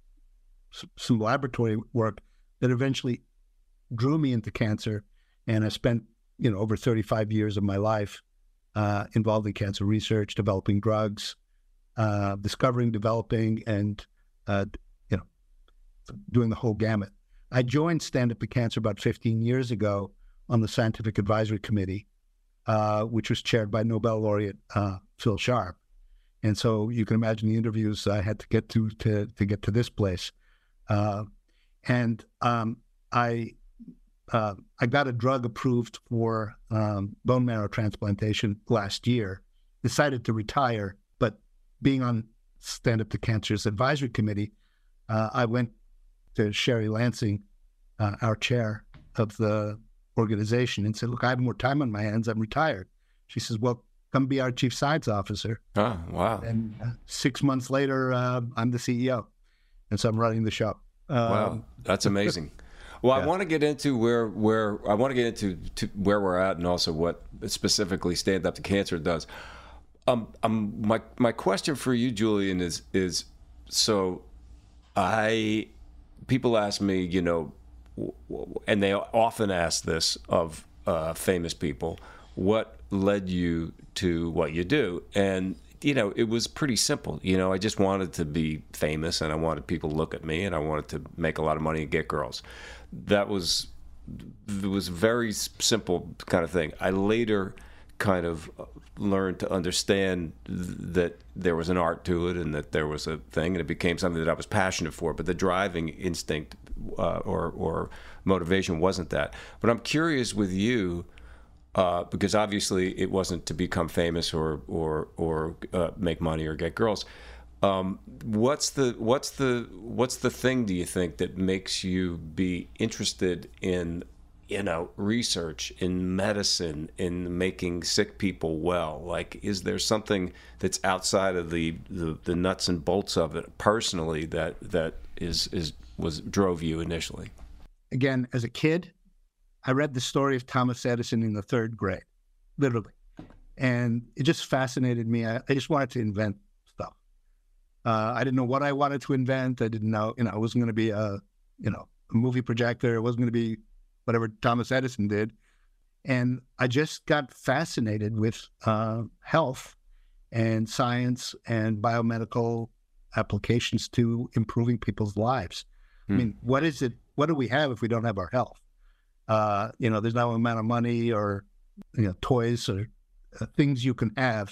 [SPEAKER 10] some laboratory work that eventually drew me into cancer, and I spent you know over thirty-five years of my life uh, involved in cancer research, developing drugs, uh, discovering, developing, and uh, you know doing the whole gamut. I joined Stand Up to Cancer about fifteen years ago on the Scientific Advisory Committee, uh, which was chaired by Nobel laureate uh, Phil Sharp. And so you can imagine the interviews I had to get to to, to get to this place. Uh, and um, I uh, I got a drug approved for um, bone marrow transplantation last year, decided to retire, but being on Stand Up to Cancer's advisory committee, uh, I went to Sherry Lansing, uh, our chair of the organization, and said, look, I have more time on my hands. I'm retired. She says, well, come be our chief science officer.
[SPEAKER 8] Oh, wow.
[SPEAKER 10] And uh, six months later, uh, I'm the C E O. And so I'm running the show. Um,
[SPEAKER 8] Wow, that's amazing. Well,
[SPEAKER 10] Yeah.
[SPEAKER 8] I want to get into where where I want to get into to where we're at, and also what specifically Stand Up to Cancer does. Um, um, my my question for you, Julian, is is so I people ask me, you know, w- w- and they often ask this of uh, famous people, what led you to what you do? And you know, it was pretty simple. You know, I just wanted to be famous, and I wanted people to look at me, and I wanted to make a lot of money and get girls. That was it was a very simple kind of thing. I later kind of learned to understand that there was an art to it, and that there was a thing, and it became something that I was passionate for. But the driving instinct uh, or or motivation wasn't that. But I'm curious with you. Uh, because obviously it wasn't to become famous or or or uh, make money or get girls. Um, what's the what's the what's the thing, do you think, that makes you be interested in you know research, in medicine, in making sick people well? Like, is there something that's outside of the, the, the nuts and bolts of it personally that that is is was drove you initially?
[SPEAKER 10] Again, as a kid, I read the story of Thomas Edison in the third grade, literally. And it just fascinated me. I, I just wanted to invent stuff. Uh, I didn't know what I wanted to invent. I didn't know, you know, I wasn't going to be a, you know, a movie projector. It wasn't going to be whatever Thomas Edison did. And I just got fascinated with uh, health and science and biomedical applications to improving people's lives. Hmm. I mean, what is it? What do we have if we don't have our health? Uh, you know, there's no amount of money or, you know, toys or uh, things you can have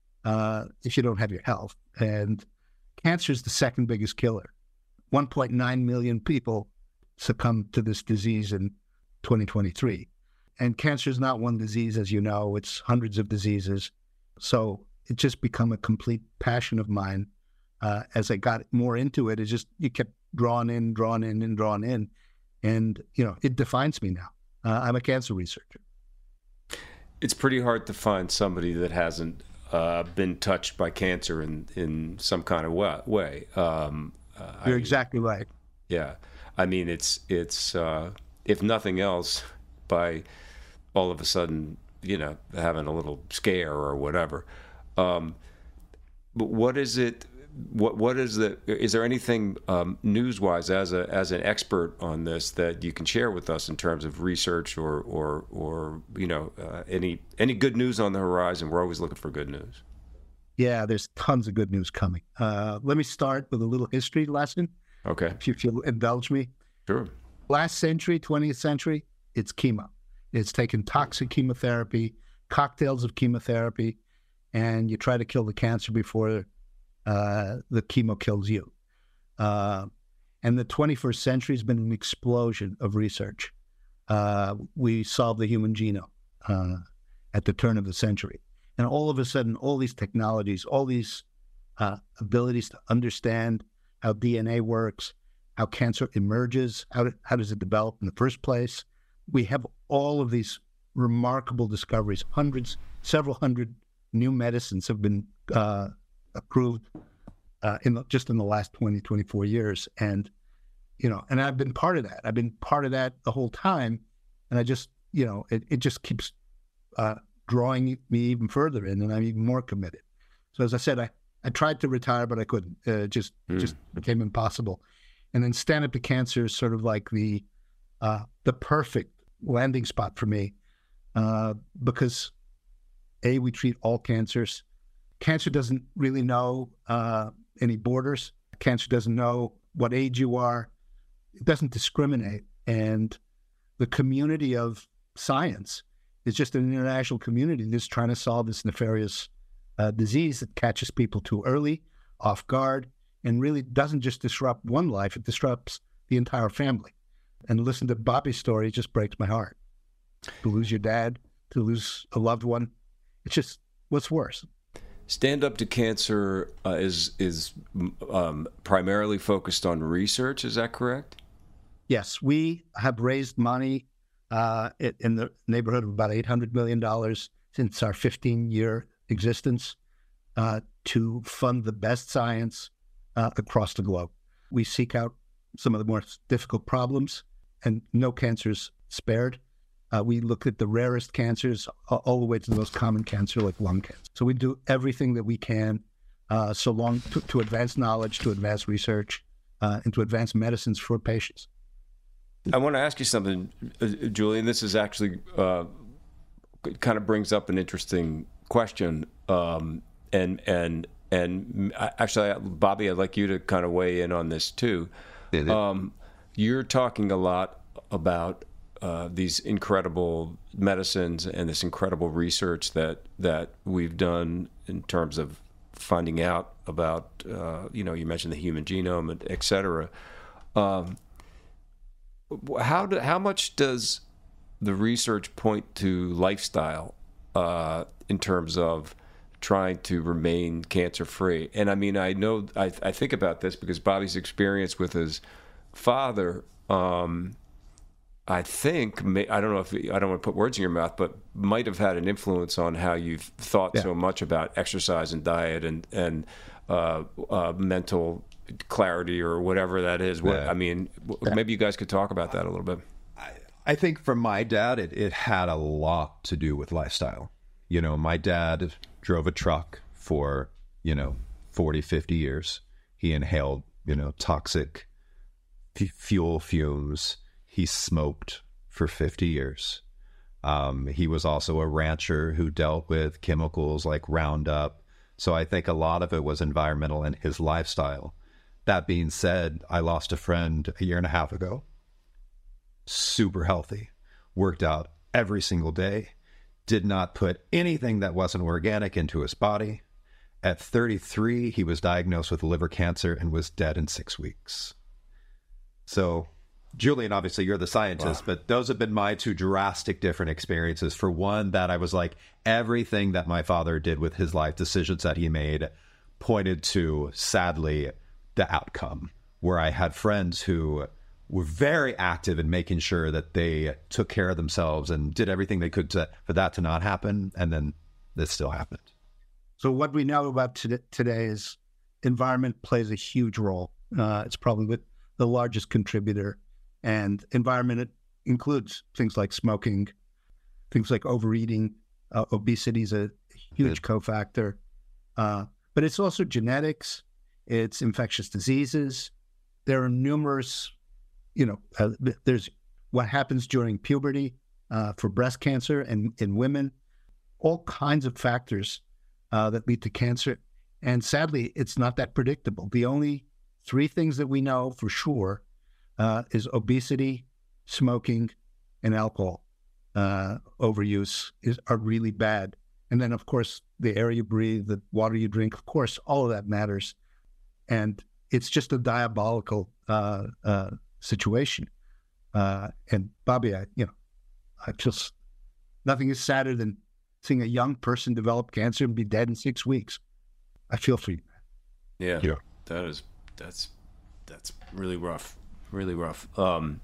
[SPEAKER 10] uh, if you don't have your health. And cancer is the second biggest killer. one point nine million people succumb to this disease in twenty twenty-three. And cancer is not one disease, as you know, it's hundreds of diseases. So it just become a complete passion of mine. Uh, as I got more into it, it just, you kept drawn in, drawn in, and drawn in. And, you know, it defines me now. Uh, I'm a cancer researcher.
[SPEAKER 8] It's pretty hard to find somebody that hasn't uh, been touched by cancer in, in some kind of wa- way. Um, uh,
[SPEAKER 10] You're
[SPEAKER 8] I,
[SPEAKER 10] exactly right.
[SPEAKER 8] Yeah. I mean, it's, it's uh, if nothing else, by all of a sudden, you know, having a little scare or whatever. Um, but what is it, what what is the is there anything um, news-wise as a as an expert on this that you can share with us in terms of research or or or you know uh, any any good news on the horizon? We're always looking for good news.
[SPEAKER 10] Yeah, there's tons of good news coming. Uh, let me start with a little history lesson.
[SPEAKER 8] Okay.
[SPEAKER 10] If you, if you indulge me.
[SPEAKER 8] Sure.
[SPEAKER 10] Last century, twentieth century, it's chemo. It's taken toxic chemotherapy, cocktails of chemotherapy, and you try to kill the cancer before uh, the chemo kills you. Uh, and the twenty-first century has been an explosion of research. Uh, we solved the human genome uh, at the turn of the century. And all of a sudden, all these technologies, all these uh, abilities to understand how D N A works, how cancer emerges, how, to, how does it develop in the first place. We have all of these remarkable discoveries. Hundreds, several hundred new medicines have been uh, approved uh, in the, just in the last twenty, twenty-four years. And, you know, and I've been part of that. I've been part of that the whole time. And I just, you know, it, it just keeps uh, drawing me even further in, and I'm even more committed. So as I said, I, I tried to retire, but I couldn't. Uh, it just, mm. just became impossible. And then Stand Up to Cancer is sort of like the uh, the perfect landing spot for me uh, because, A, we treat all cancers. Cancer doesn't really know uh, any borders. Cancer doesn't know what age you are. It doesn't discriminate. And the community of science is just an international community that's trying to solve this nefarious uh, disease that catches people too early, off guard, and really doesn't just disrupt one life, it disrupts the entire family. And listen to Bobby's story, it just breaks my heart. To lose your dad, to lose a loved one, it's just, what's worse?
[SPEAKER 8] Stand Up to Cancer uh, is is um, primarily focused on research, is that correct?
[SPEAKER 10] Yes, we have raised money uh, in the neighborhood of about eight hundred million dollars since our fifteen-year existence uh, to fund the best science uh, across the globe. We seek out some of the more difficult problems, and no cancers spared. Uh, we look at the rarest cancers uh, all the way to the most common cancer like lung cancer. So we do everything that we can uh, so long to, to advance knowledge, to advance research, uh, and to advance medicines for patients.
[SPEAKER 8] I want to ask you something, uh, Julian. This is actually uh, kind of brings up an interesting question, um, and and and actually, Bobby, I'd like you to kind of weigh in on this too. Um, you're talking a lot about uh, these incredible medicines and this incredible research that that we've done in terms of finding out about, uh, you know, you mentioned the human genome, et cetera. Um, How do, how much does the research point to lifestyle uh, in terms of trying to remain cancer-free? And I mean, I know I, I think about this because Bobby's experience with his father, um, I think may, I don't know if I don't want to put words in your mouth, but might have had an influence on how you've thought yeah. so much about exercise and diet and and uh, uh, mental clarity or whatever that is. What,
[SPEAKER 6] yeah.
[SPEAKER 8] I mean, maybe you guys could talk about that a little bit.
[SPEAKER 6] I, I think for my dad, it, it had a lot to do with lifestyle. You know, my dad drove a truck for, you know, forty, fifty years. He inhaled, you know, toxic f- fuel fumes. He smoked for fifty years. Um, he was also a rancher who dealt with chemicals like Roundup. So I think a lot of it was environmental in his lifestyle. That being said, I lost a friend a year and a half ago. Super healthy, worked out every single day, did not put anything that wasn't organic into his body. At thirty-three, he was diagnosed with liver cancer and was dead in six weeks. So, Julian, obviously you're the scientist, wow. but those have been my two drastic different experiences. For one, that I was like, everything that my father did with his life, decisions that he made, pointed to, sadly, the outcome, where I had friends who were very active in making sure that they took care of themselves and did everything they could to, for that to not happen. And then this still happened.
[SPEAKER 10] So what we know about today is environment plays a huge role. Uh, it's probably the largest contributor. And environment includes things like smoking, things like overeating. Uh, obesity is a huge cofactor. Uh, but it's also genetics. it's infectious diseases. There are numerous, you know, uh, there's what happens during puberty uh, for breast cancer and in women, all kinds of factors uh, that lead to cancer. And sadly, it's not that predictable. The only three things that we know for sure uh, is obesity, smoking, and alcohol uh, overuse is are really bad. And then, of course, the air you breathe, the water you drink, of course, all of that matters. And it's just a diabolical uh, uh, situation. Uh, and Bobby, I, you know, I just, nothing is sadder than seeing a young person develop cancer and be dead in six weeks. I feel for you.
[SPEAKER 8] Yeah, yeah. that is, that's, that's really rough, really rough. Um,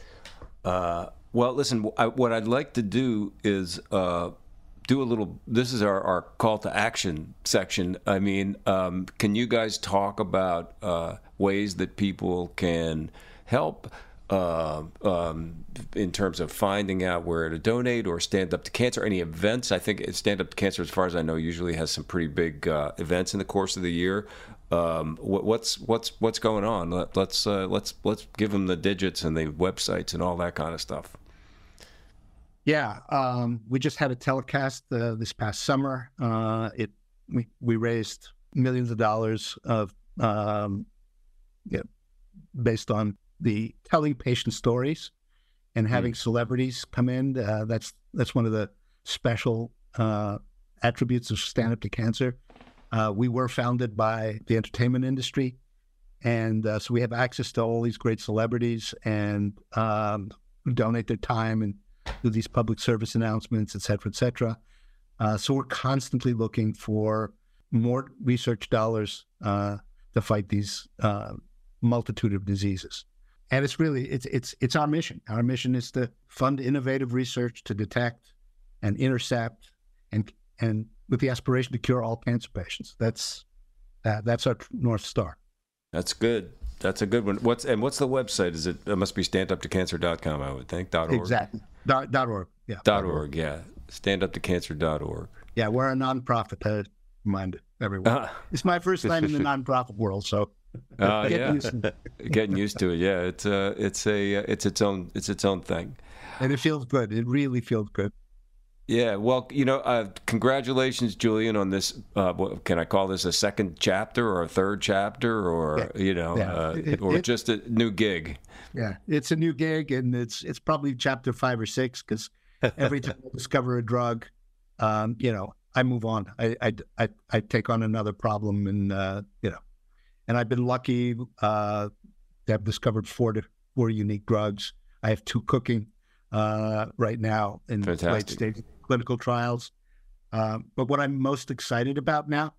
[SPEAKER 8] uh, well, listen, I, what I'd like to do is, uh, do a little, this is our, our call to action section. I mean, um, can you guys talk about uh, ways that people can help uh, um, in terms of finding out where to donate or Stand Up to Cancer, any events? I think Stand Up to Cancer, as far as I know, usually has some pretty big uh, events in the course of the year. Um, what, what's what's what's going on? Let, let's uh, let's let's give them the digits and the websites and all that kind of stuff.
[SPEAKER 10] Yeah, um, we just had a telecast uh, this past summer. Uh, it we, we raised millions of dollars of um, yeah, based on the telling patient stories and having mm. celebrities come in. Uh, that's that's one of the special uh, attributes of Stand Up to Cancer. Uh, we were founded by the entertainment industry, and uh, so we have access to all these great celebrities and um, who donate their time and do these public service announcements, et cetera, et cetera. Uh, so we're constantly looking for more research dollars uh, to fight these uh, multitude of diseases. And it's really, it's it's it's our mission. Our mission is to fund innovative research to detect and intercept and and with the aspiration to cure all cancer patients. That's uh, that's our North Star.
[SPEAKER 8] That's good. That's a good one. What's and what's the website? Is it? It must be stand up to cancer dot com, I would think. Dot org.
[SPEAKER 10] Exactly. Dot, dot org. Yeah.
[SPEAKER 8] Dot org. Yeah. stand up to cancer dot org.
[SPEAKER 10] Yeah, we're a nonprofit. I remind everyone. Uh, it's my first time in the nonprofit world, so
[SPEAKER 8] uh, getting yeah, used to it. getting used to it. Yeah, it's uh, it's a it's its own it's its own thing,
[SPEAKER 10] and it feels good. It really feels good.
[SPEAKER 8] Yeah, well, you know, uh, congratulations, Julian, on this. Uh, what, can I call this a second chapter or a third chapter, or yeah. you know, yeah. uh, it, or it, just a new gig?
[SPEAKER 10] Yeah, it's a new gig, and it's it's probably chapter five or six because every time I discover a drug, um, you know, I move on. I I, I, I take on another problem, and uh, you know, and I've been lucky uh, to have discovered four to, four unique drugs. I have two cooking uh, right now in
[SPEAKER 8] Fantastic.
[SPEAKER 10] late stage clinical trials. Um, but what I'm most excited about now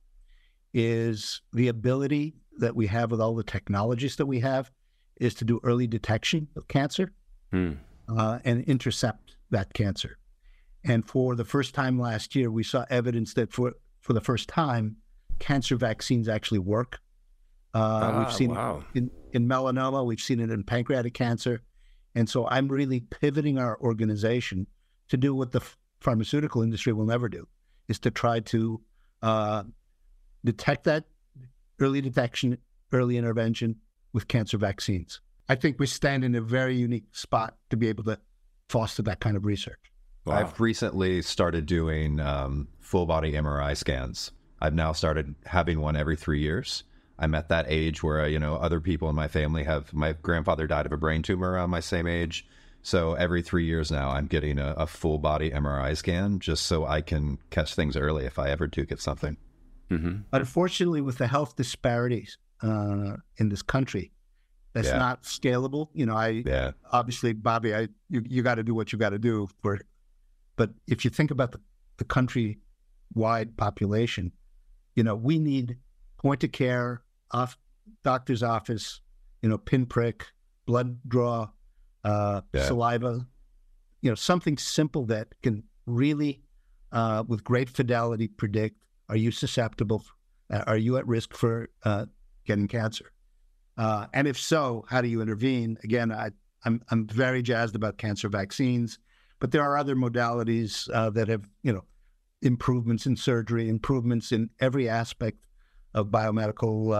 [SPEAKER 10] is the ability that we have with all the technologies that we have is to do early detection of cancer hmm. uh, and intercept that cancer. And for the first time last year, we saw evidence that for, for the first time, cancer vaccines actually work. Uh,
[SPEAKER 8] ah,
[SPEAKER 10] we've seen
[SPEAKER 8] wow.
[SPEAKER 10] it in, in melanoma, we've seen it in pancreatic cancer. And so I'm really pivoting our organization to do what the pharmaceutical industry will never do, is to try to uh, detect that early detection, early intervention with cancer vaccines. I think we stand in a very unique spot to be able to foster that kind of research.
[SPEAKER 6] Wow. I've recently started doing um, full body M R I scans. I've now started having one every three years. I'm at that age where, you know, other people in my family have, my grandfather died of a brain tumor around my same age. So every three years now, I'm getting a, a full body M R I scan just so I can catch things early if I ever do get something.
[SPEAKER 10] Mm-hmm. Unfortunately, with the health disparities uh, in this country, that's yeah. not scalable. You know, I
[SPEAKER 6] yeah.
[SPEAKER 10] obviously, Bobby, I you, you got to do what you got to do for. But if you think about the, the country-wide population, you know, we need point of care, off doctor's office, you know, pinprick, blood draw. Uh, yeah. saliva, you know, something simple that can really, uh, with great fidelity, predict, are you susceptible, uh, are you at risk for uh, getting cancer? Uh, and if so, how do you intervene? Again, I, I'm I'm very jazzed about cancer vaccines, but there are other modalities uh, that have, you know, improvements in surgery, improvements in every aspect of biomedical uh,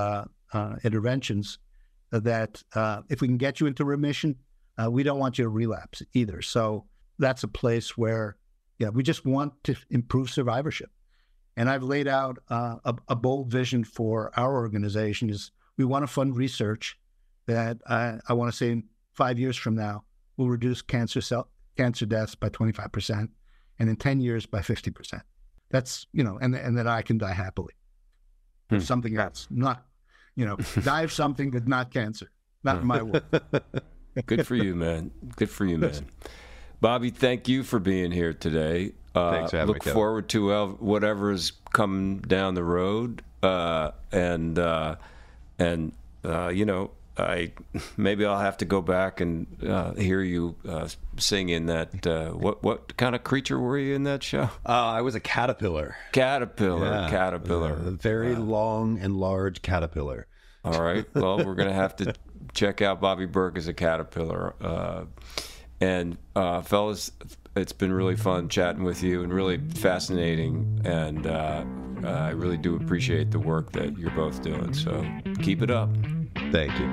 [SPEAKER 10] uh, interventions that uh, if we can get you into remission, uh, we don't want you to relapse either. So that's a place where, yeah, we just want to improve survivorship. And I've laid out uh, a, a bold vision for our organization is we want to fund research that I, I want to say in five years from now will reduce cancer cell, cancer deaths by twenty-five percent and in ten years by fifty percent. That's, you know, and, and that I can die happily. Hmm. Something that's not, you know, die of something that's not cancer. Not in my world.
[SPEAKER 8] Good for you, man. Good for you, man. Bobby, thank you for being here today. Uh,
[SPEAKER 6] Thanks for having
[SPEAKER 8] look
[SPEAKER 6] me,
[SPEAKER 8] forward to uh, whatever's coming down the road, uh, and uh, and uh, you know, I maybe I'll have to go back and uh, hear you uh, sing in that. Uh, what what kind of creature were you in that show?
[SPEAKER 6] Uh, I was a caterpillar.
[SPEAKER 8] Caterpillar,
[SPEAKER 6] yeah.
[SPEAKER 8] caterpillar,
[SPEAKER 6] a very
[SPEAKER 8] wow.
[SPEAKER 6] long and large caterpillar.
[SPEAKER 8] All right. Well, we're gonna have to check out Bobby Berk as a caterpillar. Uh, and uh, fellas, it's been really fun chatting with you and really fascinating. And uh, uh, I really do appreciate the work that you're both doing. So keep it up.
[SPEAKER 6] Thank you.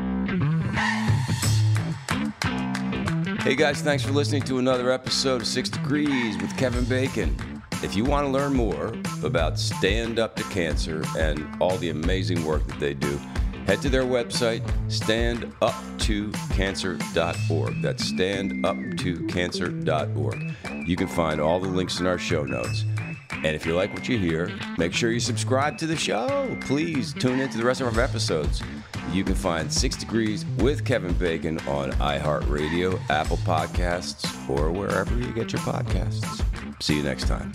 [SPEAKER 5] Hey guys, thanks for listening to another episode of Six Degrees with Kevin Bacon. If you want to learn more about Stand Up to Cancer and all the amazing work that they do, head to their website, stand up to cancer dot org. That's stand up to cancer dot org. You can find all the links in our show notes. And if you like what you hear, make sure you subscribe to the show. Please tune into the rest of our episodes. You can find Six Degrees with Kevin Bacon on iHeartRadio, Apple Podcasts, or wherever you get your podcasts. See you next time.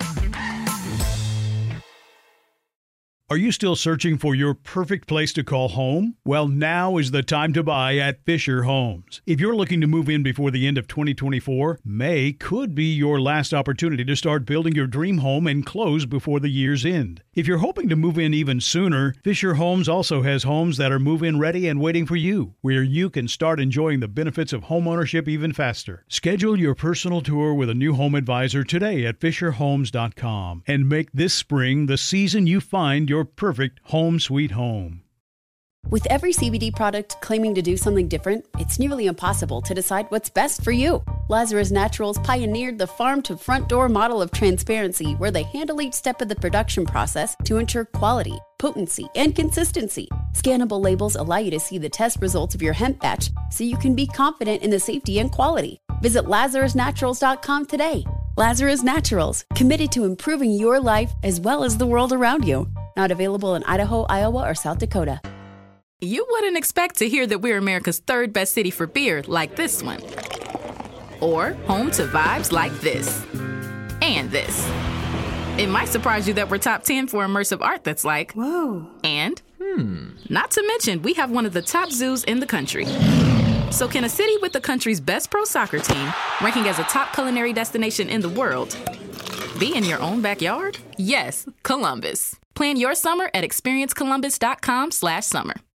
[SPEAKER 2] Are you still searching for your perfect place to call home? Well, now is the time to buy at Fisher Homes. If you're looking to move in before the end of twenty twenty-four, May could be your last opportunity to start building your dream home and close before the year's end. If you're hoping to move in even sooner, Fisher Homes also has homes that are move-in ready and waiting for you, where you can start enjoying the benefits of homeownership even faster. Schedule your personal tour with a new home advisor today at fisher homes dot com and make this spring the season you find your perfect home sweet home.
[SPEAKER 11] With every C B D product claiming to do something different, it's nearly impossible to decide what's best for you. Lazarus Naturals pioneered the farm-to-front-door model of transparency, where they handle each step of the production process to ensure quality, potency, and consistency. Scannable labels allow you to see the test results of your hemp batch, so you can be confident in the safety and quality. Visit lazarus naturals dot com today. Lazarus Naturals, committed to improving your life as well as the world around you. Not available in Idaho, Iowa, or South Dakota.
[SPEAKER 12] You wouldn't expect to hear that we're America's third best city for beer like this one. Or home to vibes like this. And this. It might surprise you that we're top ten for immersive art that's like, whoa. And, hmm. Not to mention, we have one of the top zoos in the country. So can a city with the country's best pro soccer team, ranking as a top culinary destination in the world, be in your own backyard? Yes, Columbus. Plan your summer at experience columbus dot com slash summer.